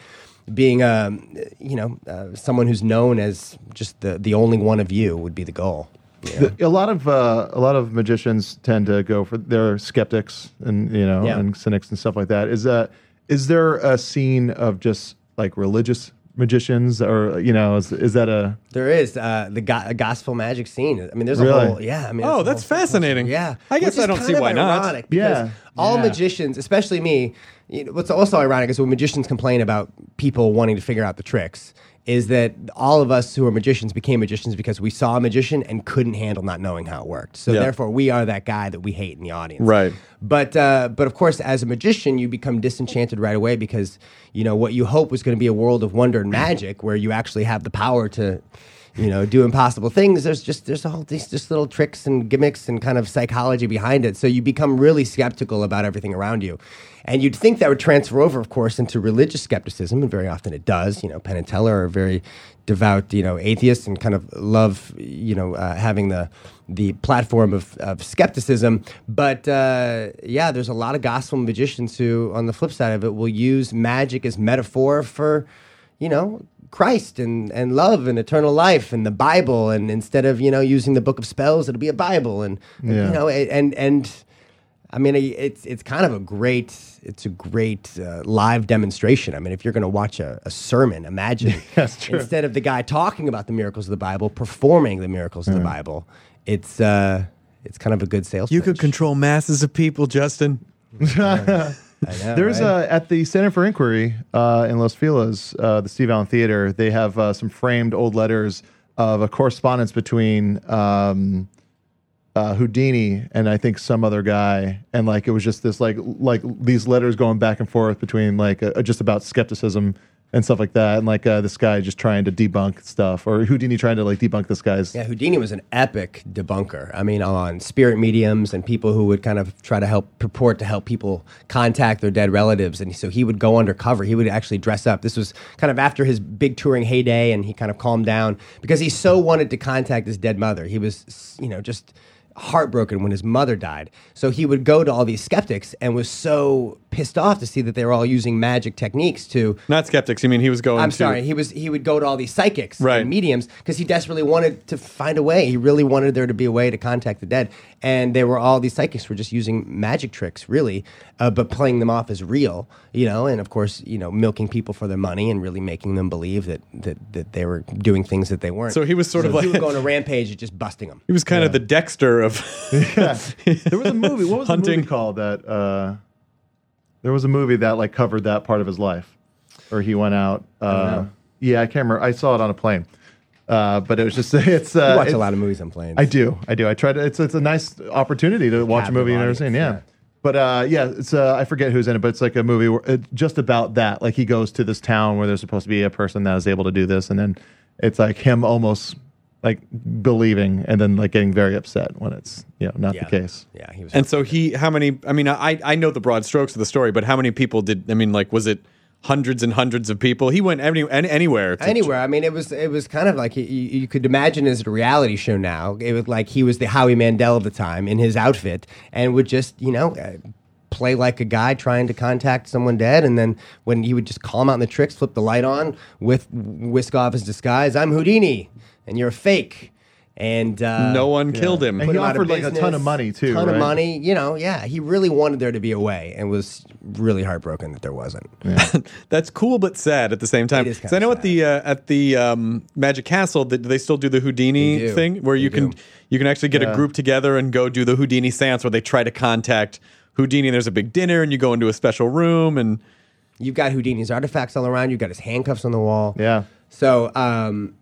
someone who's known as just the only one of you would be the goal. A lot of magicians tend to go for they're skeptics and and cynics and stuff like that. Is there a scene of just like religious magicians, or is that a There is the gospel magic scene. There's a Really? whole Oh, that's fascinating. Yeah, I guess Which is I don't kind see of why not. ironic because Yeah. all magicians, especially me, what's also ironic is when magicians complain about people wanting to figure out the tricks, is that all of us who are magicians became magicians because we saw a magician and couldn't handle not knowing how it worked. So Yeah. therefore, we are that guy that we hate in the audience. Right. But of course, as a magician, you become disenchanted right away because what you hope was going to be a world of wonder and magic, where you actually have the power to, do impossible things. There's all these just little tricks and gimmicks and kind of psychology behind it. So you become really skeptical about everything around you. And you'd think that would transfer over, of course, into religious skepticism, and very often it does. Penn and Teller are very devout, atheists and kind of love, having the platform of skepticism. But there's a lot of gospel magicians who, on the flip side of it, will use magic as metaphor for, Christ and love and eternal life and the Bible. And instead of, using the book of spells, it'll be a Bible. And I mean, it's kind of a great live demonstration. I mean, if you're going to watch a sermon, imagine instead of the guy talking about the miracles of the Bible, performing the miracles of the Bible. It's kind of a good sales You pitch. could control masses of people, Justin. I know, There's right? at the Center for Inquiry in Los Feliz, the Steve Allen Theater. They have some framed old letters of a correspondence between Houdini and I think some other guy, and like it was just this like these letters going back and forth between just about skepticism and stuff like that, and this guy just trying to debunk stuff, or Houdini trying to debunk this guy's. Yeah, Houdini was an epic debunker. I mean, on spirit mediums and people who would kind of try to purport to help people contact their dead relatives. And so he would go undercover. He would actually dress up. This was kind of after his big touring heyday, and he kind of calmed down because he so wanted to contact his dead mother. He was, just heartbroken when his mother died. So he would go to all these skeptics and was so pissed off to see that they were all using magic techniques to... Not skeptics. You mean he was going I'm to... sorry. He would go to all these psychics Right. and mediums because he desperately wanted to find a way. He really wanted there to be a way to contact the dead. And all these psychics were just using magic tricks, really, but playing them off as real, and of course, milking people for their money and really making them believe that they were doing things that they weren't. So he was sort of he like... would go on a rampage and just busting them. He was kind of the Dexter of... Yeah. There was a movie. What was the Hunting. movie called that? There was a movie that covered that part of his life, or he went out. Yeah, I can't remember. I saw it on a plane, but it was just it's. You watch it's- a lot of movies on planes. I do. I try to. It's a nice opportunity to watch a Captive movie you've never audience, seen. Yeah. yeah. But it's I forget who's in it, but it's like a movie where just about that. Like he goes to this town where there's supposed to be a person that is able to do this, and then it's like him almost believing, and then getting very upset when it's not the case. Yeah, he was. And so how many... I mean, I know the broad strokes of the story, but how many people did... I mean, was it hundreds and hundreds of people? He went anywhere. Anywhere. I mean, it was kind of like you could imagine as a reality show now. It was like he was the Howie Mandel of the time in his outfit and would just, play like a guy trying to contact someone dead. And then when he would just call him out in the tricks, flip the light on, whisk off his disguise. I'm Houdini and you're a fake. And No one killed him. And put he him out of offered a ton business, of money too. ton of right? money. He really wanted there to be a way and was really heartbroken that there wasn't. That's cool but sad at the same time. It is kinda So I know sad. at the Magic Castle, do they still do the Houdini They do. thing where you They can do. actually get a group together and go do the Houdini seance where they try to contact Houdini. There's a big dinner and you go into a special room and You've got Houdini's artifacts all around. You've got his handcuffs on the wall. Yeah. So and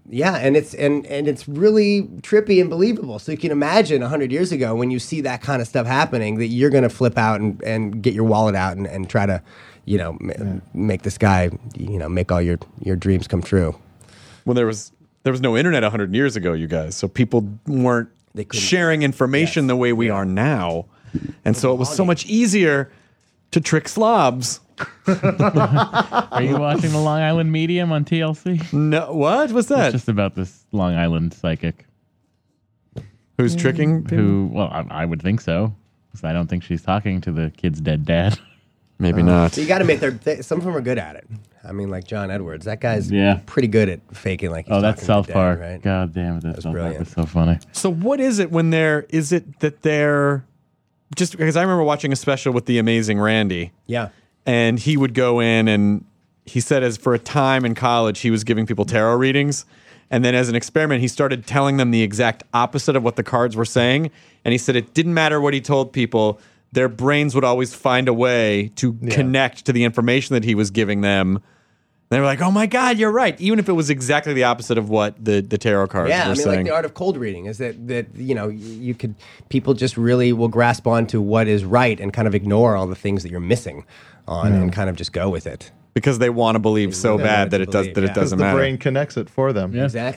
it's really trippy and believable. So you can imagine 100 years ago when you see that kind of stuff happening, that you're going to flip out and get your wallet out and try to, make this guy, make all your dreams come true. well, there was no internet 100 years ago, you guys. So people weren't couldn't- sharing information the way we are now. And so it was so much easier to trick slobs. Are you watching the Long Island Medium on TLC? No, what? What's that? It's just about this Long Island psychic Who's tricking people? who, well, I would think so. 'Cause I don't think she's talking to the kid's dead dad. Maybe not. So you got to make some of them are good at it. I mean, like John Edwards, that guy's Yeah. pretty good at faking like he's Oh, that's talking South to the Park. dead, right? God damn it, that's South Park. brilliant. That's so funny. So what is it when is it that they're just because I remember watching a special with the Amazing Randy Yeah. and he would go in and he said as for a time in college he was giving people tarot readings and then as an experiment he started telling them the exact opposite of what the cards were saying and he said it didn't matter what he told people, their brains would always find a way to connect to the information that he was giving them. They were like, "Oh my God, you're right!" Even if it was exactly the opposite of what the tarot cards Yeah, were I mean, saying. like the art of cold reading is that you could people just really will grasp onto what is right and kind of ignore all the things that you're missing on and kind of just go with it. Because they want to believe so They bad want that to it does believe, that yeah. it doesn't the matter. brain connects it for them. Yeah. Exactly.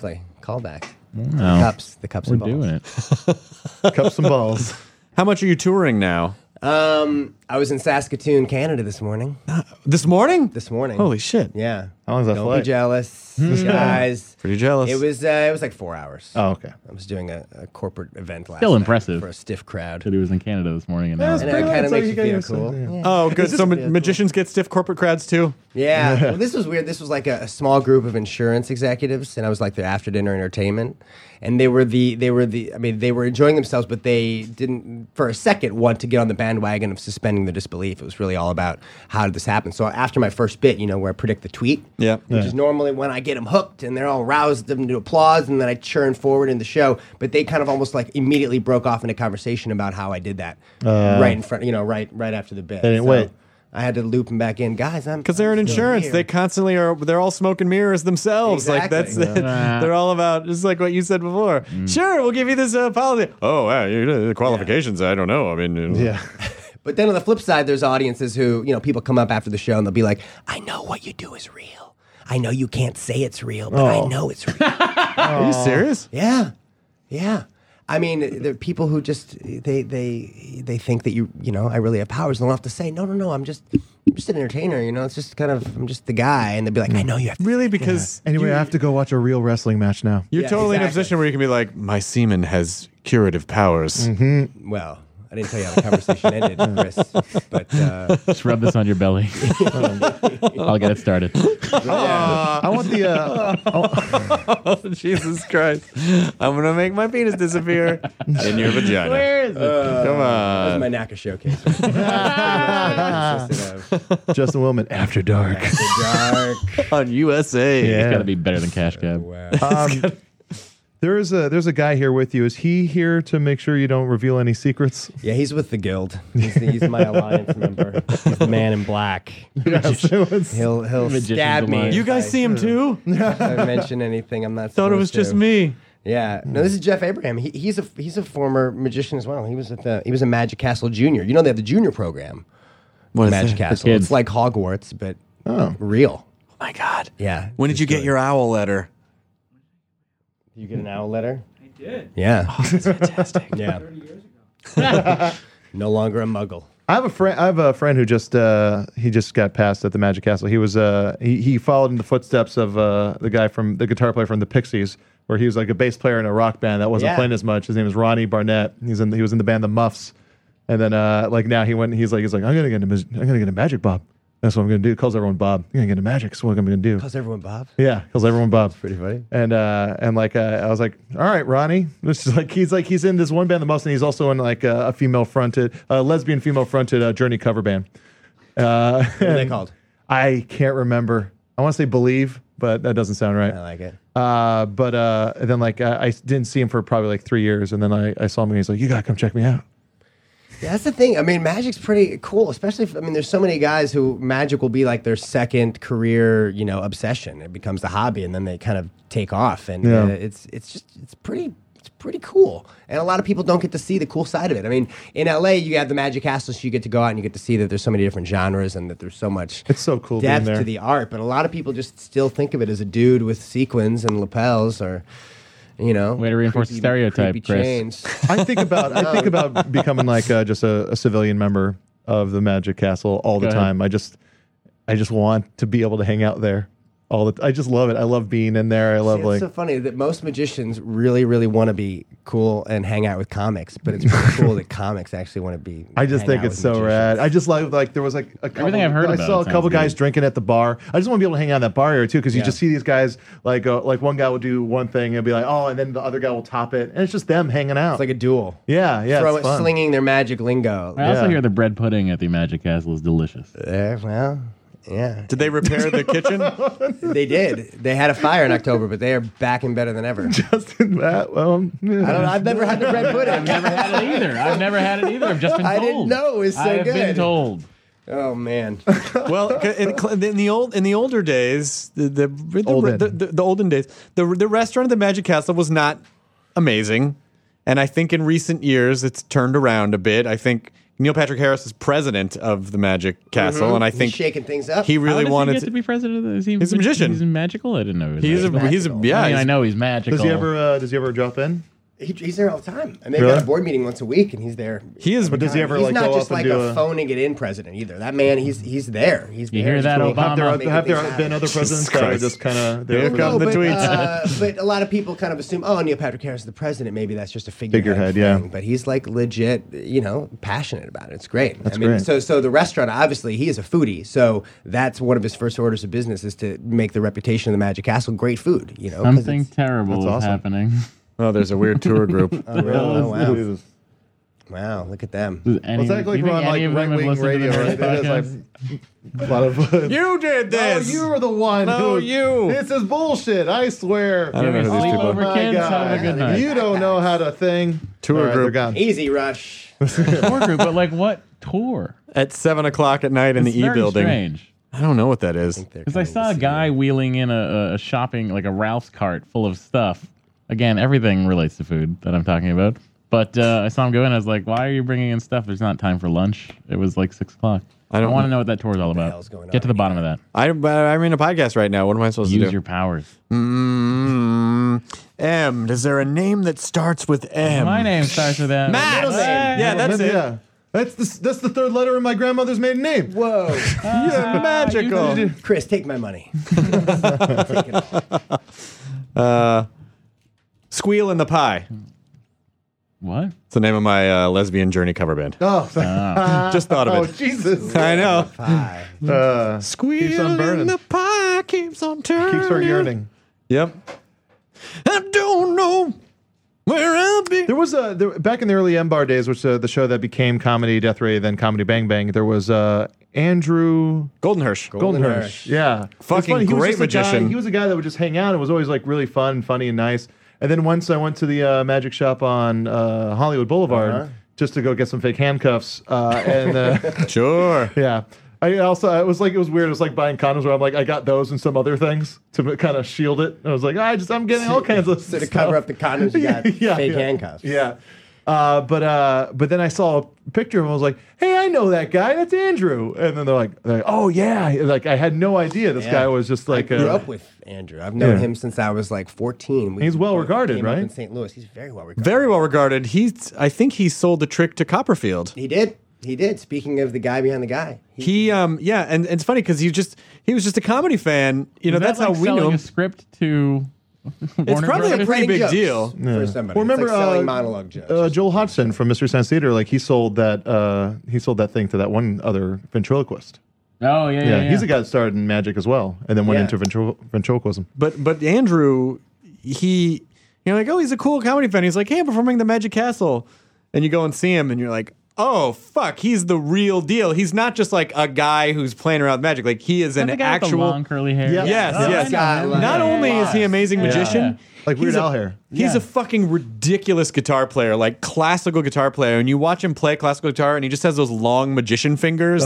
Callback. No, The cups we're and balls. doing it. Cups and balls. How much are you touring now? I was in Saskatoon, Canada this morning. This morning? Holy shit. Yeah. How long is that Don't be flight? jealous, guys. Pretty jealous. It was like 4 hours. Oh, okay. I was doing a corporate event last Still night impressive. for a stiff crowd. That he was in Canada this morning, and now And it kind of So makes you you got feel yourself- cool. yeah. Yeah. Oh, good. So magicians get stiff corporate crowds too? Yeah. Well, this was weird. This was like a small group of insurance executives, and I was like their after dinner entertainment. And they were enjoying themselves, but they didn't for a second want to get on the bandwagon of suspending their disbelief. It was really all about how did this happen. So after my first bit, where I predict the tweet, Yeah. which is normally when I get them hooked and they're all roused them to applause, and then I churn forward in the show. But they kind of almost like immediately broke off into conversation about how I did that right in front, right after the bit. They didn't wait. I had to loop them back in, guys. Because they're in I'm still insurance. here. They constantly are. They're all smoke and mirrors themselves. Exactly. Like that's. They're all about just like what you said before. Sure, we'll give you this policy. Oh, wow, the qualifications. I don't know. I mean, Yeah. But then on the flip side, there's audiences who, people come up after the show and they'll be like, I know what you do is real. I know you can't say it's real, but I know it's real. Are you serious? Yeah. Yeah. I mean, there are people who just, they think that I really have powers. And they'll have to say, no, I'm just an entertainer, it's just I'm just the guy. And they'll be like, I know you have to. Really? Because Anyway, I have to go watch a real wrestling match now. you're Yeah, totally in a exactly. position where you can be like, my semen has curative powers. Well, I didn't tell you how the conversation ended, Chris. But just rub this on your belly. I'll get it started. I want the. Jesus Christ! I'm gonna make my penis disappear in your vagina. Where is it? Come that was on. my NACA showcase. Consisted of Justin Willman After Dark. dark. On USA. It's Yeah. got to be better than Cash Cab. Wow. There's a guy here with you. Is he here to make sure you don't reveal any secrets? Yeah, he's with the guild. He's my alliance member. He's the man in black. He'll Magician's stab me. Alliance. You guys see him too? if I mention anything I'm not. Thought it was supposed just to. me. Yeah, no, this is Jeff Abraham. He's a former magician as well. He was a Magic Castle Junior. They have the junior program. What is Magic that? Castle. kids. It's like Hogwarts, but Oh. real. Oh my God. Yeah. When did you get your owl letter? You get an owl letter? I did. Yeah. That's fantastic. Yeah. 30 years ago. No longer a muggle. I have a friend who just got passed at the Magic Castle. He was he followed in the footsteps of the guitar player from the Pixies, where he was like a bass player in a rock band that wasn't Yeah. playing as much. His name is Ronnie Barnett. He was in the band The Muffs, and then now he's like I'm gonna get a magic Bob. That's what I'm gonna do. Calls everyone Bob. I'm gonna get a magic. That's what I'm gonna do. Calls everyone Bob. Yeah, calls everyone Bob. Pretty funny. And I was like, all right, Ronnie. This is he's in this one band, The Muffs, and he's also in like a lesbian female fronted Journey cover band. What are they called? I can't remember. I want to say Believe, but that doesn't sound right. I like it. But then I didn't see him for probably like 3 years, and then I saw him and he's like, you gotta come check me out. Yeah, that's the thing. I mean, Magic's pretty cool, especially there's so many guys who Magic will be like their second career, obsession. It becomes the hobby, and then they kind of take off, and Yeah. it's pretty cool. And a lot of people don't get to see the cool side of it. I mean, in LA, you have the Magic Castle, so you get to go out and you get to see that there's so many different genres and that there's so much It's so cool being depth there. to the art. But a lot of people just still think of it as a dude with sequins and lapels, or Way to reinforce the stereotype, creepy Chris. chains. I think about becoming like just a civilian member of the Magic Castle all the Go ahead. time. I just want to be able to hang out there I just love it. I love being in there. I love It's like so funny that most magicians really, really want to be cool and hang out with comics, but it's pretty cool that comics actually want to be. I just hang think out it's with so magicians. rad. I just like there was like a couple, Everything I've heard I about saw it a couple sounds guys good. drinking at the bar. I just want to be able to hang out in that bar area too, because you Yeah. just see these guys like one guy will do one thing and be like, oh, and then the other guy will top it, and it's just them hanging out. It's like a duel. yeah, it's fun. Slinging their magic lingo. I also Yeah. hear the bread pudding at the Magic Castle is delicious. Well, yeah. Did they repair the kitchen? They did. They had a fire in October, but they are back and better than ever. Justin, that well, I don't know. I've never had the bread pudding. I've never had it either. I've never had it either. I've just been told. I didn't know it was so I have been good. told. Oh man. Well, in the older days, the olden days, the restaurant at the Magic Castle was not amazing, and I think in recent years it's turned around a bit. I think Neil Patrick Harris is president of the Magic Castle, and I think He's shaking things up. he How really does he wanted get to be president of the? He's a magician. He's magical. I didn't know. He's magical. yeah. I mean, I he's- know he's magical. Does he ever drop in? He's there all the time. And they've Really? got a board meeting once a week, and he's there. He is. But does he ever He's like not go just up and like do a phoning it in president either. That man, he's there. He's You there. hear that, He's Obama? Have there making been things other presidents that are Christ. just kind of Here there? come the but, tweets. but a lot of people kind of assume, oh, Neil Patrick Harris is the president. Maybe that's just a figurehead yeah. thing. But he's like legit, passionate about it. It's great. That's great. So the restaurant, obviously, he is a foodie. So that's one of his first orders of business is to make the reputation of the Magic Castle great food. 'Cause Something it's- terrible That's is awesome. happening. Oh, there's a weird tour group. Oh, wow. Jesus. Wow, look at them. Does any, Well, it's like do you we're think on like any of them have right-wing listened to the radio. Nerdist Right? podcast? There's like a lot of. You did this. Oh, you were the one. No, who, you. This is bullshit. I swear. I don't know who these Sleep people over, are. kids. Have a good night. You don't know how to thing. Tour All right, group. they're gone. Easy Rush. Tour group, but like what tour? At 7:00 at night in It's the E very building. strange. I don't know what that is. Because I saw a guy wheeling in a shopping, like a Ralph's cart full of stuff. Again, everything relates to food that I'm talking about. But I saw him go in. I was like, why are you bringing in stuff? There's not time for lunch. It was like 6:00. I don't want to know what that tour is all about. hell's going Get to on the bottom of that. I'm in a podcast right now. What am I supposed to Use do? your powers. M. Is there a name that starts with M? My name starts with M. Matt. Yeah, that's it. Yeah. That's the third letter in my grandmother's maiden name. Whoa. Yeah, magical. Chris, take my money. Take it all. Squeal in the Pie. What? It's the name of my lesbian journey cover band. Oh, Just thought oh of it. Jesus. I know. Hi. Squeal Keeps on burning. in the pie keeps on turning. Keeps her yearning. Yep. I don't know where I'll be. There was back in the early M-Bar days, which the show that became Comedy Death Ray, then Comedy Bang Bang. There was Andrew Goldenhirsch. Goldenhirsch. Yeah, It's Fucking funny, he was great just a guy- magician. he was a guy that would just hang out and was always like really fun, funny, and nice. And then once I went to the magic shop on Hollywood Boulevard just to go get some fake handcuffs, and Sure. yeah. It was weird. It was like buying condoms where I'm like, I got those and some other things to kind of shield it. And I was like, I'm getting all kinds of So to stuff. cover up the condoms, you got fake handcuffs. Yeah. But then I saw a picture of him. I was like, hey, I know that guy. That's Andrew. And then they're like oh yeah. Like I had no idea this guy was just like I grew up with Andrew. I've known him since I was like 14. He's well regarded, came up right? in St. Louis. He's very well regarded. Very well regarded. I think he sold the trick to Copperfield. He did. Speaking of the guy behind the guy. And it's funny because he was just a comedy fan. You know, Is that that's how like we knew selling him. a script to Warner probably a Brothers? pretty Writing big jokes deal. for somebody. Well, remember it's like selling monologue jokes. Joel Hodgson from Mystery Science Theater? Like he sold that thing to that one other ventriloquist. Oh, yeah. He's the guy that started in magic as well, and then went Yeah. into ventriloquism. But Andrew, you're like, oh, he's a cool comedy fan. He's like, hey, I'm performing the Magic Castle, and you go and see him, and you're like, oh fuck, he's the real deal. He's not just like a guy who's playing around with magic. Like he is Is that an the guy with the actual. long curly hair. Yeah. Yes, Oh, yes. I know him. Not only is he an amazing magician, Like Weird he's Al hair. He's a fucking ridiculous guitar player, like classical guitar player. And you watch him play classical guitar, and he just has those long magician fingers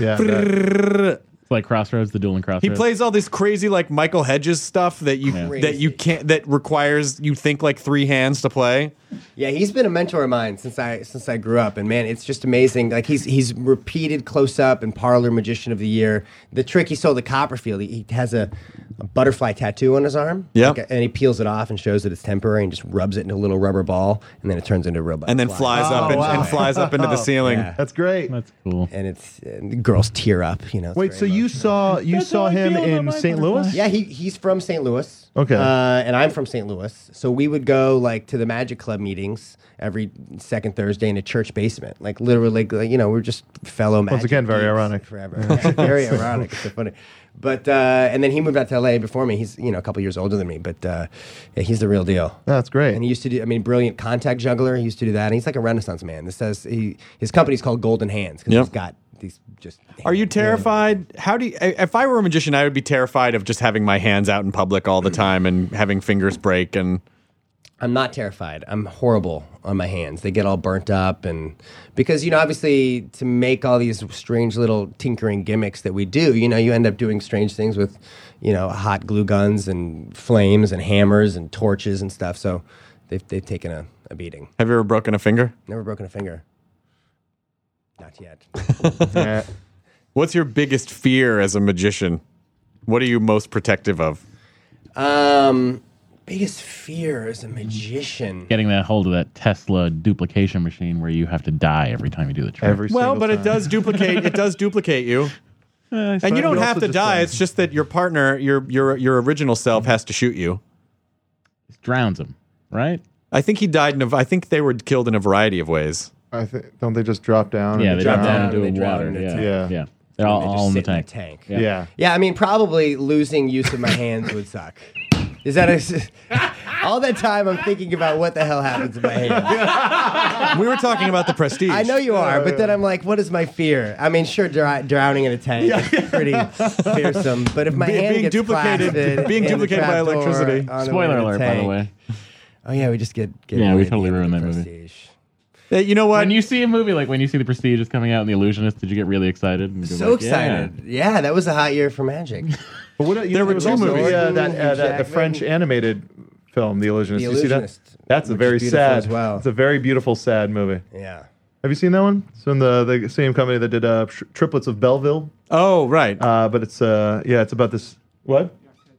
that. It's like Crossroads, the dueling Crossroads. He plays all this crazy like Michael Hedges stuff that that requires you think like three hands to play. Yeah, he's been a mentor of mine since I grew up, and man, it's just amazing. Like he's repeated close up and parlor magician of the year. The trick he sold at Copperfield, he has a butterfly tattoo on his arm. Yeah, and he peels it off and shows that it's temporary and just rubs it into a little rubber ball, and then it turns into a robot. And then flies up and flies up into the ceiling. Yeah. That's great. That's cool. And the girls tear up. You know. Wait, so you saw him in St. Louis? Yeah, he's from St. Louis. Okay. And I'm from St. Louis. So we would go like to the Magic Club meetings every second Thursday in a church basement. Like literally, like, we're just fellow magic. Once again, very geeks ironic. Forever. Yeah, very ironic. It's so funny. But and then he moved out to LA before me. He's a couple years older than me, but yeah, he's the real deal. That's great. And he used to do, brilliant contact juggler. He used to do that. And he's like a Renaissance man. His company's called Golden Hands because he's got these just. Are you terrified? If I were a magician, I would be terrified of just having my hands out in public all the time and having fingers break. And I'm not terrified. I'm horrible on my hands. They get all burnt up, and because obviously to make all these strange little tinkering gimmicks that we do, you end up doing strange things with, hot glue guns and flames and hammers and torches and stuff. So they've taken a beating. Have you ever broken a finger? Never broken a finger. Not yet. Eh. What's your biggest fear as a magician? What are you most protective of? Biggest fear as a magician. Getting that hold of that Tesla duplication machine where you have to die every time you do the trick. Every Well, single but it time. does duplicate. It does duplicate you, and you don't we have also to just die. said- It's just that your partner, your original self, has to shoot you. It drowns him, right? I think he died I think they were killed in a variety of ways. I think don't they just drop down? Yeah, and they drop drop down down and they into drown water. in a Yeah, tank. Yeah. yeah. They're all, They just in the sit tank. Yeah. Yeah, I mean, probably losing use of my hands would suck. Is that all that time I'm thinking about what the hell happens to my hands? We were talking about the Prestige. I know you are, but then I'm like, what is my fear? I mean, sure, drowning in a tank is pretty fearsome, but if my hand being gets duplicated- blasted being in the duplicated by trapdoor electricity. on the Spoiler way to alert, by the tank- way. Oh yeah, we just get Yeah, we away totally at the end ruined of that the movie. Prestige. You know what? When you see a movie, like when you see The Prestige is coming out and The Illusionist, did you get really excited? And go So like, yeah. excited! Yeah, that was a hot year for magic. But what, There were was two also movies. the French animated film, The Illusionist. The You see that? Illusionist, That's a which very is beautiful sad. as well. It's a very beautiful, sad movie. Yeah. Have you seen that one? It's from the same company that did Triplets of Belleville. Oh, right. But it's it's about this. What?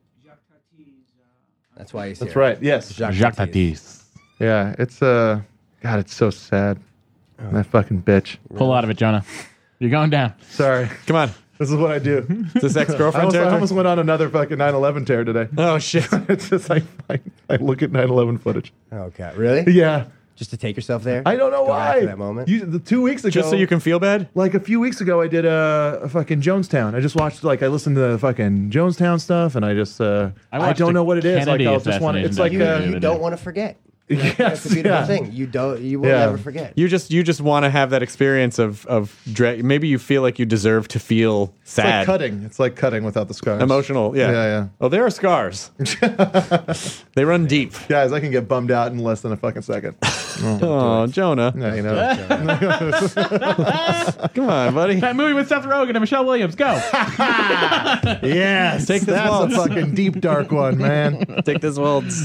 That's why you see That's right. Yes. Jacques Tati. Yeah. It's God. It's so sad. That fucking bitch. Pull out of it, Jonah. You're going down. Sorry. Come on. This is what I do. Is this I ex-girlfriend I almost went on another fucking 9/11 tear today. Oh, shit. It's just I look at 9/11 footage. Okay, really? Yeah. Just to take yourself there? I don't know Go back why. to that moment. 2 weeks ago. Just so you can feel bad? Like a few weeks ago, I did a fucking Jonestown. I just watched, I listened to the fucking Jonestown stuff, and I just, I watched don't the know what it is. Kennedy I'll just want to, it's like, assassination You don't want to forget. yes, That's a beautiful yeah. thing. You will Yeah. never forget. You just want to have that experience of dread. Maybe you feel like you deserve to feel It's like sad, cutting. It's like cutting without the scars. emotional. Yeah, Yeah. Oh, there are scars. They run deep. Guys, I can get bummed out in less than a fucking second. Oh, Jonah, Yeah, you know. come on, buddy. That movie with Seth Rogen and Michelle Williams. Go. Yes. Take this That's waltz. a fucking deep, dark one, man. Take this waltz.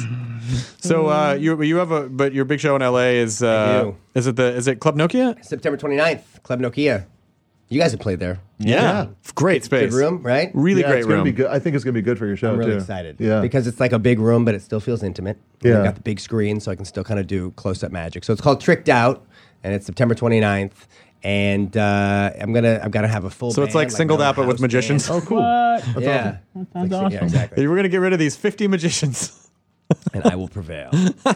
So you have but your big show in LA is do. is it Club Nokia? September 29th, Club Nokia. You guys have played there. Yeah. Great space. Good room, right? Really Yeah, great it's gonna room. be good. I think it's going to be good for your show, I'm really too. excited. Yeah. Because it's like a big room, but it still feels intimate. Yeah. I've got the big screen, so I can still kind of do close-up magic. So it's called Tricked Out, and it's September 29th. And I'm gonna have a full. So it's band, like Singled no Out, but with house magicians. band. Oh, cool. What? Yeah, Sounds Yeah, awesome. exactly. We're gonna get rid of these 50 magicians. And I will prevail.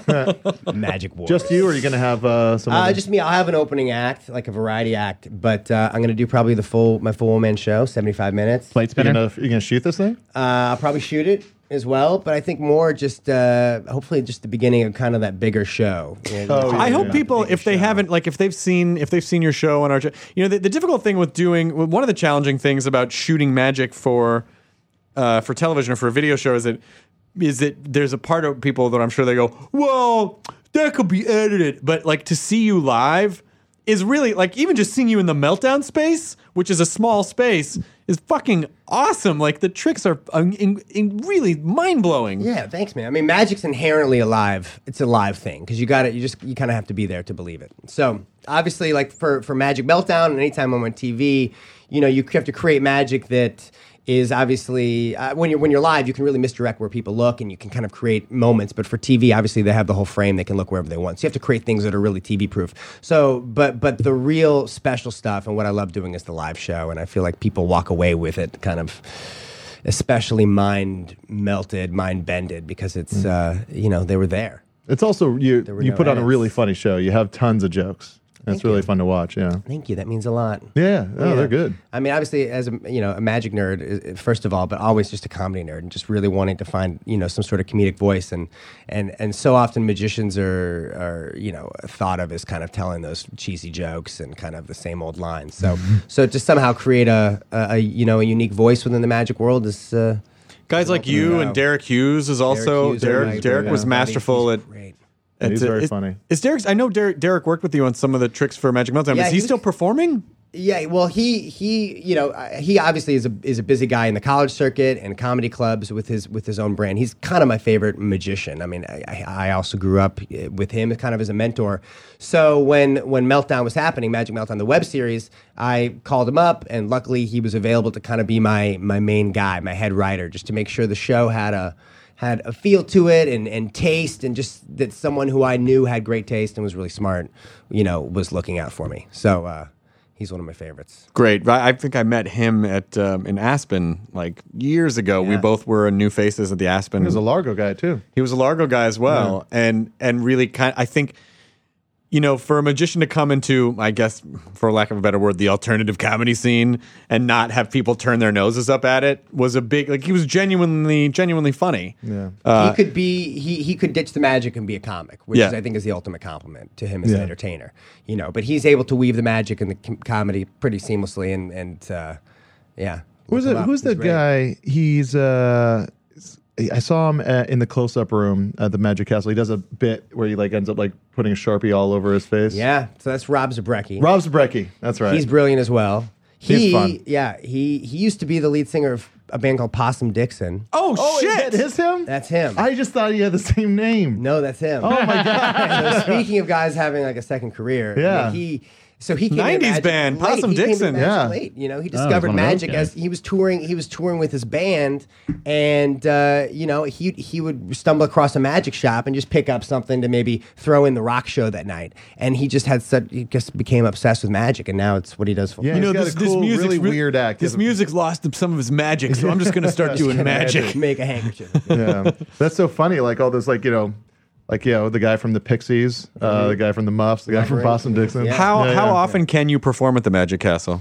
Magic Wars. Just you, or are you going to have some other- Just me. I'll have an opening act, like a variety act, but I'm going to do probably my full one-man show, 75 minutes. Plate You spinner. gonna shoot this thing? I'll probably shoot it as well, but I think more just hopefully just the beginning of kind of that bigger show. You know, Oh, yeah, I hope yeah. people, Bigger if they show. haven't, like if they've seen your show on our, the difficult thing with doing one of the challenging things about shooting magic for television or for a video show is that there's a part of people that I'm sure they go, well, that could be edited, but like to see you live is really like even just seeing you in the meltdown space, which is a small space, is fucking awesome. Like the tricks are really mind blowing. Yeah, thanks, man. I mean, magic's inherently alive. It's a live thing because you kind of have to be there to believe it. So obviously, like for Magic Meltdown, and anytime I'm on TV, you have to create magic that is obviously when you're live, you can really misdirect where people look, and you can kind of create moments. But for TV, obviously, they have the whole frame; they can look wherever they want. So you have to create things that are really TV proof. So, but the real special stuff, and what I love doing is the live show, and I feel like people walk away with it kind of especially mind melted, mind bended, because it's they were there. It's also you were you no put on a edits. really funny show. You have tons of jokes. It's really fun to watch. Yeah. Thank you. That means a lot. Yeah. Oh, they're good. I mean, obviously, as a magic nerd, first of all, but always just a comedy nerd, and just really wanting to find some sort of comedic voice, and so often magicians are thought of as kind of telling those cheesy jokes and kind of the same old lines. So to somehow create a unique voice within the magic world is. Guys like you and Derek Hughes is also Derek was masterful at. Great. He's very funny. Is Derek? I know Derek worked with you on some of the tricks for Magic Meltdown. Yeah, Is he he still was- performing? Yeah, well, he obviously is a busy guy in the college circuit and comedy clubs with his own brand. He's kind of my favorite magician. I mean, I also grew up with him kind of as a mentor. So when Meltdown was happening, Magic Meltdown, the web series, I called him up, and luckily he was available to kind of be my main guy, my head writer, just to make sure the show had a feel to it and taste, and just that someone who I knew had great taste and was really smart, was looking out for me. So. He's one of my favorites. Great. I think I met him at in Aspen like years ago. Yeah. We both were new faces at the Aspen. He was a Largo guy too. He was a Largo guy as well, and really I think, for a magician to come into, I guess, for lack of a better word, the alternative comedy scene and not have people turn their noses up at it was a big, he was genuinely funny. Yeah. He could ditch the magic and be a comic, which I think is the ultimate compliment to him as an entertainer. But he's able to weave the magic and the comedy pretty seamlessly, and yeah. Who's the guy? He's I saw him in the close-up room at the Magic Castle. He does a bit where he ends up putting a Sharpie all over his face. Yeah, so that's Rob Zabrecki. Rob Zabrecki, that's right. He's brilliant as well. He's fun. Yeah, he used to be the lead singer of a band called Possum Dixon. Oh shit! Is him? That's him. I just thought he had the same name. No, that's him. Oh my god! So speaking of guys having a second career, Yeah. he came 90s to Magic band, late. Possum He came to Dixon. Magic Yeah. late. He he's discovered one of those Magic guys. as he was touring. He was touring with his band, and he would stumble across a magic shop and just pick up something to maybe throw in the rock show that night. And he just became obsessed with magic, and now it's what he does. Yeah, he's got a cool, really weird act. This music's lost some of his magic, so I'm just going to start doing magic. Make a handkerchief. Yeah, that's so funny. All those the guy from the Pixies, the guy from the Muffs, the guy from Possum Dixon. Yeah. How often can you perform at the Magic Castle?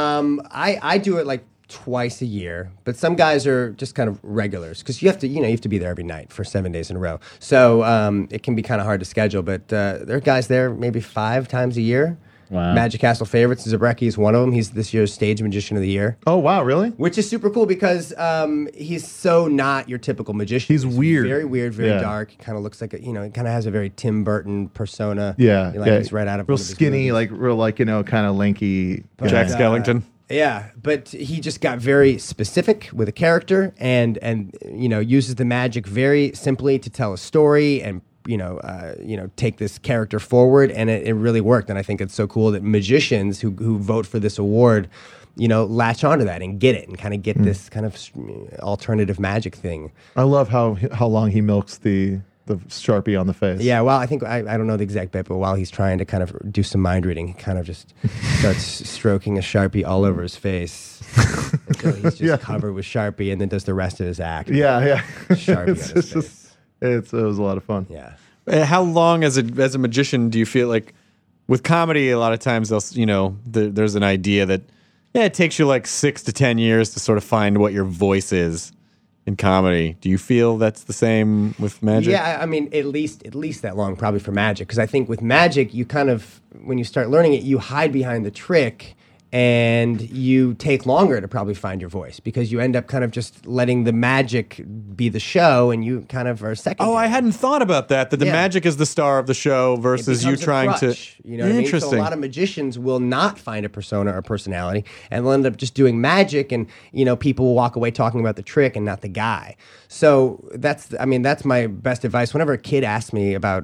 I do it twice a year, but some guys are just kind of regulars because you have to be there every night for 7 days in a row. So it can be kind of hard to schedule, but there are guys there maybe 5 times a year. Wow. Magic Castle favorites. Zabrecki is one of them. He's this year's Stage Magician of the Year. Oh wow, really? Which is super cool because he's so not your typical magician. He's weird. Very weird, very Yeah. dark. He kind of looks like he kind of has a very Tim Burton persona. Yeah, He's right out of real one of his skinny, movies. real kind of lanky. Jack guy. Skellington. Yeah, but he just got very specific with a character and uses the magic very simply to tell a story and take this character forward, and it really worked. And I think it's so cool that magicians who vote for this award, latch onto that and get it and kind of get this kind of alternative magic thing. I love how long he milks the Sharpie on the face. Yeah, well, I think I don't know the exact bit, but while he's trying to kind of do some mind reading, he kind of just starts stroking a Sharpie all over his face until he's just covered with Sharpie, and then does the rest of his act. Yeah. Sharpie It's on his just- face. it was a lot of fun. Yeah. How long as a magician do you feel like with comedy? A lot of times there's an idea that it takes you 6 to 10 years to sort of find what your voice is in comedy. Do you feel that's the same with magic? Yeah, I mean, at least that long, probably for magic, because I think with magic, you kind of, when you start learning it, you hide behind the trick, and you take longer to probably find your voice because you end up kind of just letting the magic be the show, and you kind of are second. Oh, I hadn't thought about that. That the Yeah. magic is the star of the show It versus you becomes a trying to. crutch, you know what I mean? Interesting. So a lot of magicians will not find a persona or personality, and they'll end up just doing magic, and people will walk away talking about the trick and not the guy. So that's my best advice. Whenever a kid asks me about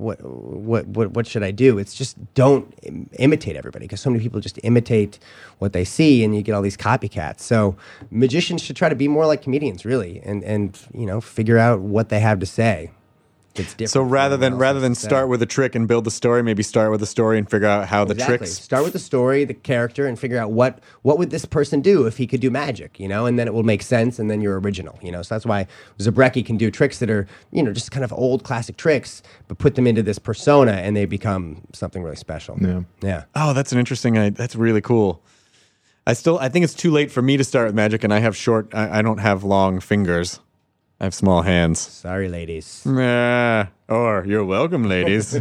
what should I do, it's just don't imitate everybody, because so many people just imitate what they see, and you get all these copycats. So magicians should try to be more like comedians, really, and figure out what they have to say. It's different. So from rather than everyone else's to say. start with a trick and build the story, maybe start with the story and figure out how the Exactly. tricks. Start with the story, the character, and figure out what would this person do if he could do magic, and then it will make sense, and then you're original, So that's why Zabrecki can do tricks that are, just kind of old classic tricks, but put them into this persona, and they become something really special. Yeah. Oh, that's an interesting. That's really cool. I think it's too late for me to start with magic, and I have I don't have long fingers. I have small hands. Sorry, ladies. Or you're welcome, ladies.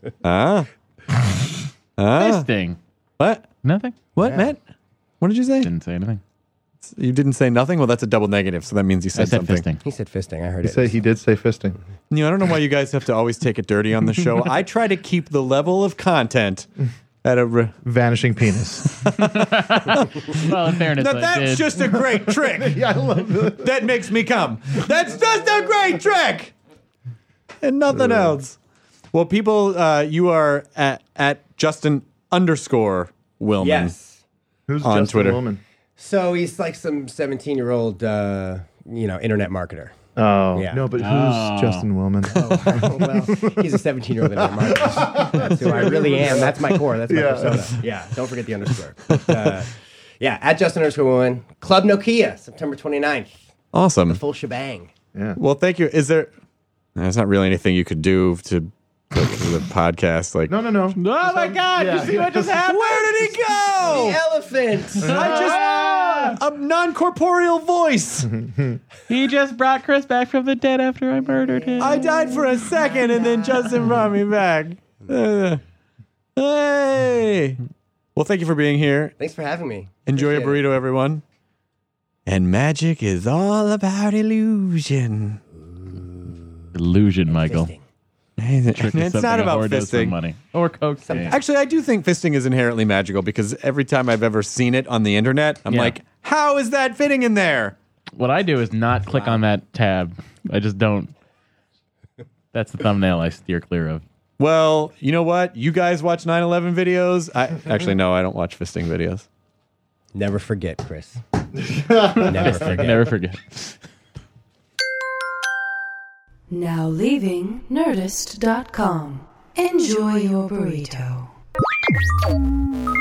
Fisting. What? Nothing. What, Matt? What did you say? Didn't say anything. You didn't say nothing? Well, that's a double negative, so that means you I said said something. fisting. He said fisting. I heard it. He did say fisting. I don't know why you guys have to always take it dirty on the show. I try to keep the level of content At a vanishing penis. Well, in fairness, now I that's did. just a great trick. Yeah, I love it. That makes me come. That's just a great trick, and nothing else. Well, people, you are at Justin_Willman. Yes. Who's On Justin Twitter. Woman? So he's like some 17-year-old, internet marketer. Oh, Yeah. no, but who's Oh. Justin Woman? Well, he's a 17-year-old internet marketer. That's who I really am. That's my core. That's my persona. Yeah, don't forget the underscore. But, at Justin_Woman. Club Nokia, September 29th. Awesome. Full shebang. Yeah. Well, thank you. Is there? There's not really anything you could do to the podcast. Like, No. oh my God! Yeah. You see what just happened? Where did he The go? elephant. I just a non-corporeal voice. He just brought Chris back from the dead after I murdered him. I died for a second, and then Justin brought me back. Hey. Well, thank you for being here. Thanks for having me. Enjoy your Appreciate burrito, everyone. And magic is all about illusion. Illusion, Michael. Fisting. It's Trick is something not a about whore does for fisting. money. Or cocaine. Actually, I do think fisting is inherently magical because every time I've ever seen it on the internet, I'm Yeah. like, how is that fitting in there? What I do is not click on that tab. I just don't. That's the thumbnail I steer clear of. Well, you know what? You guys watch 9/11 videos? Actually, no, I don't watch fisting videos. Never forget, Chris. Never forget. Never forget. Now leaving Nerdist.com. Enjoy your burrito.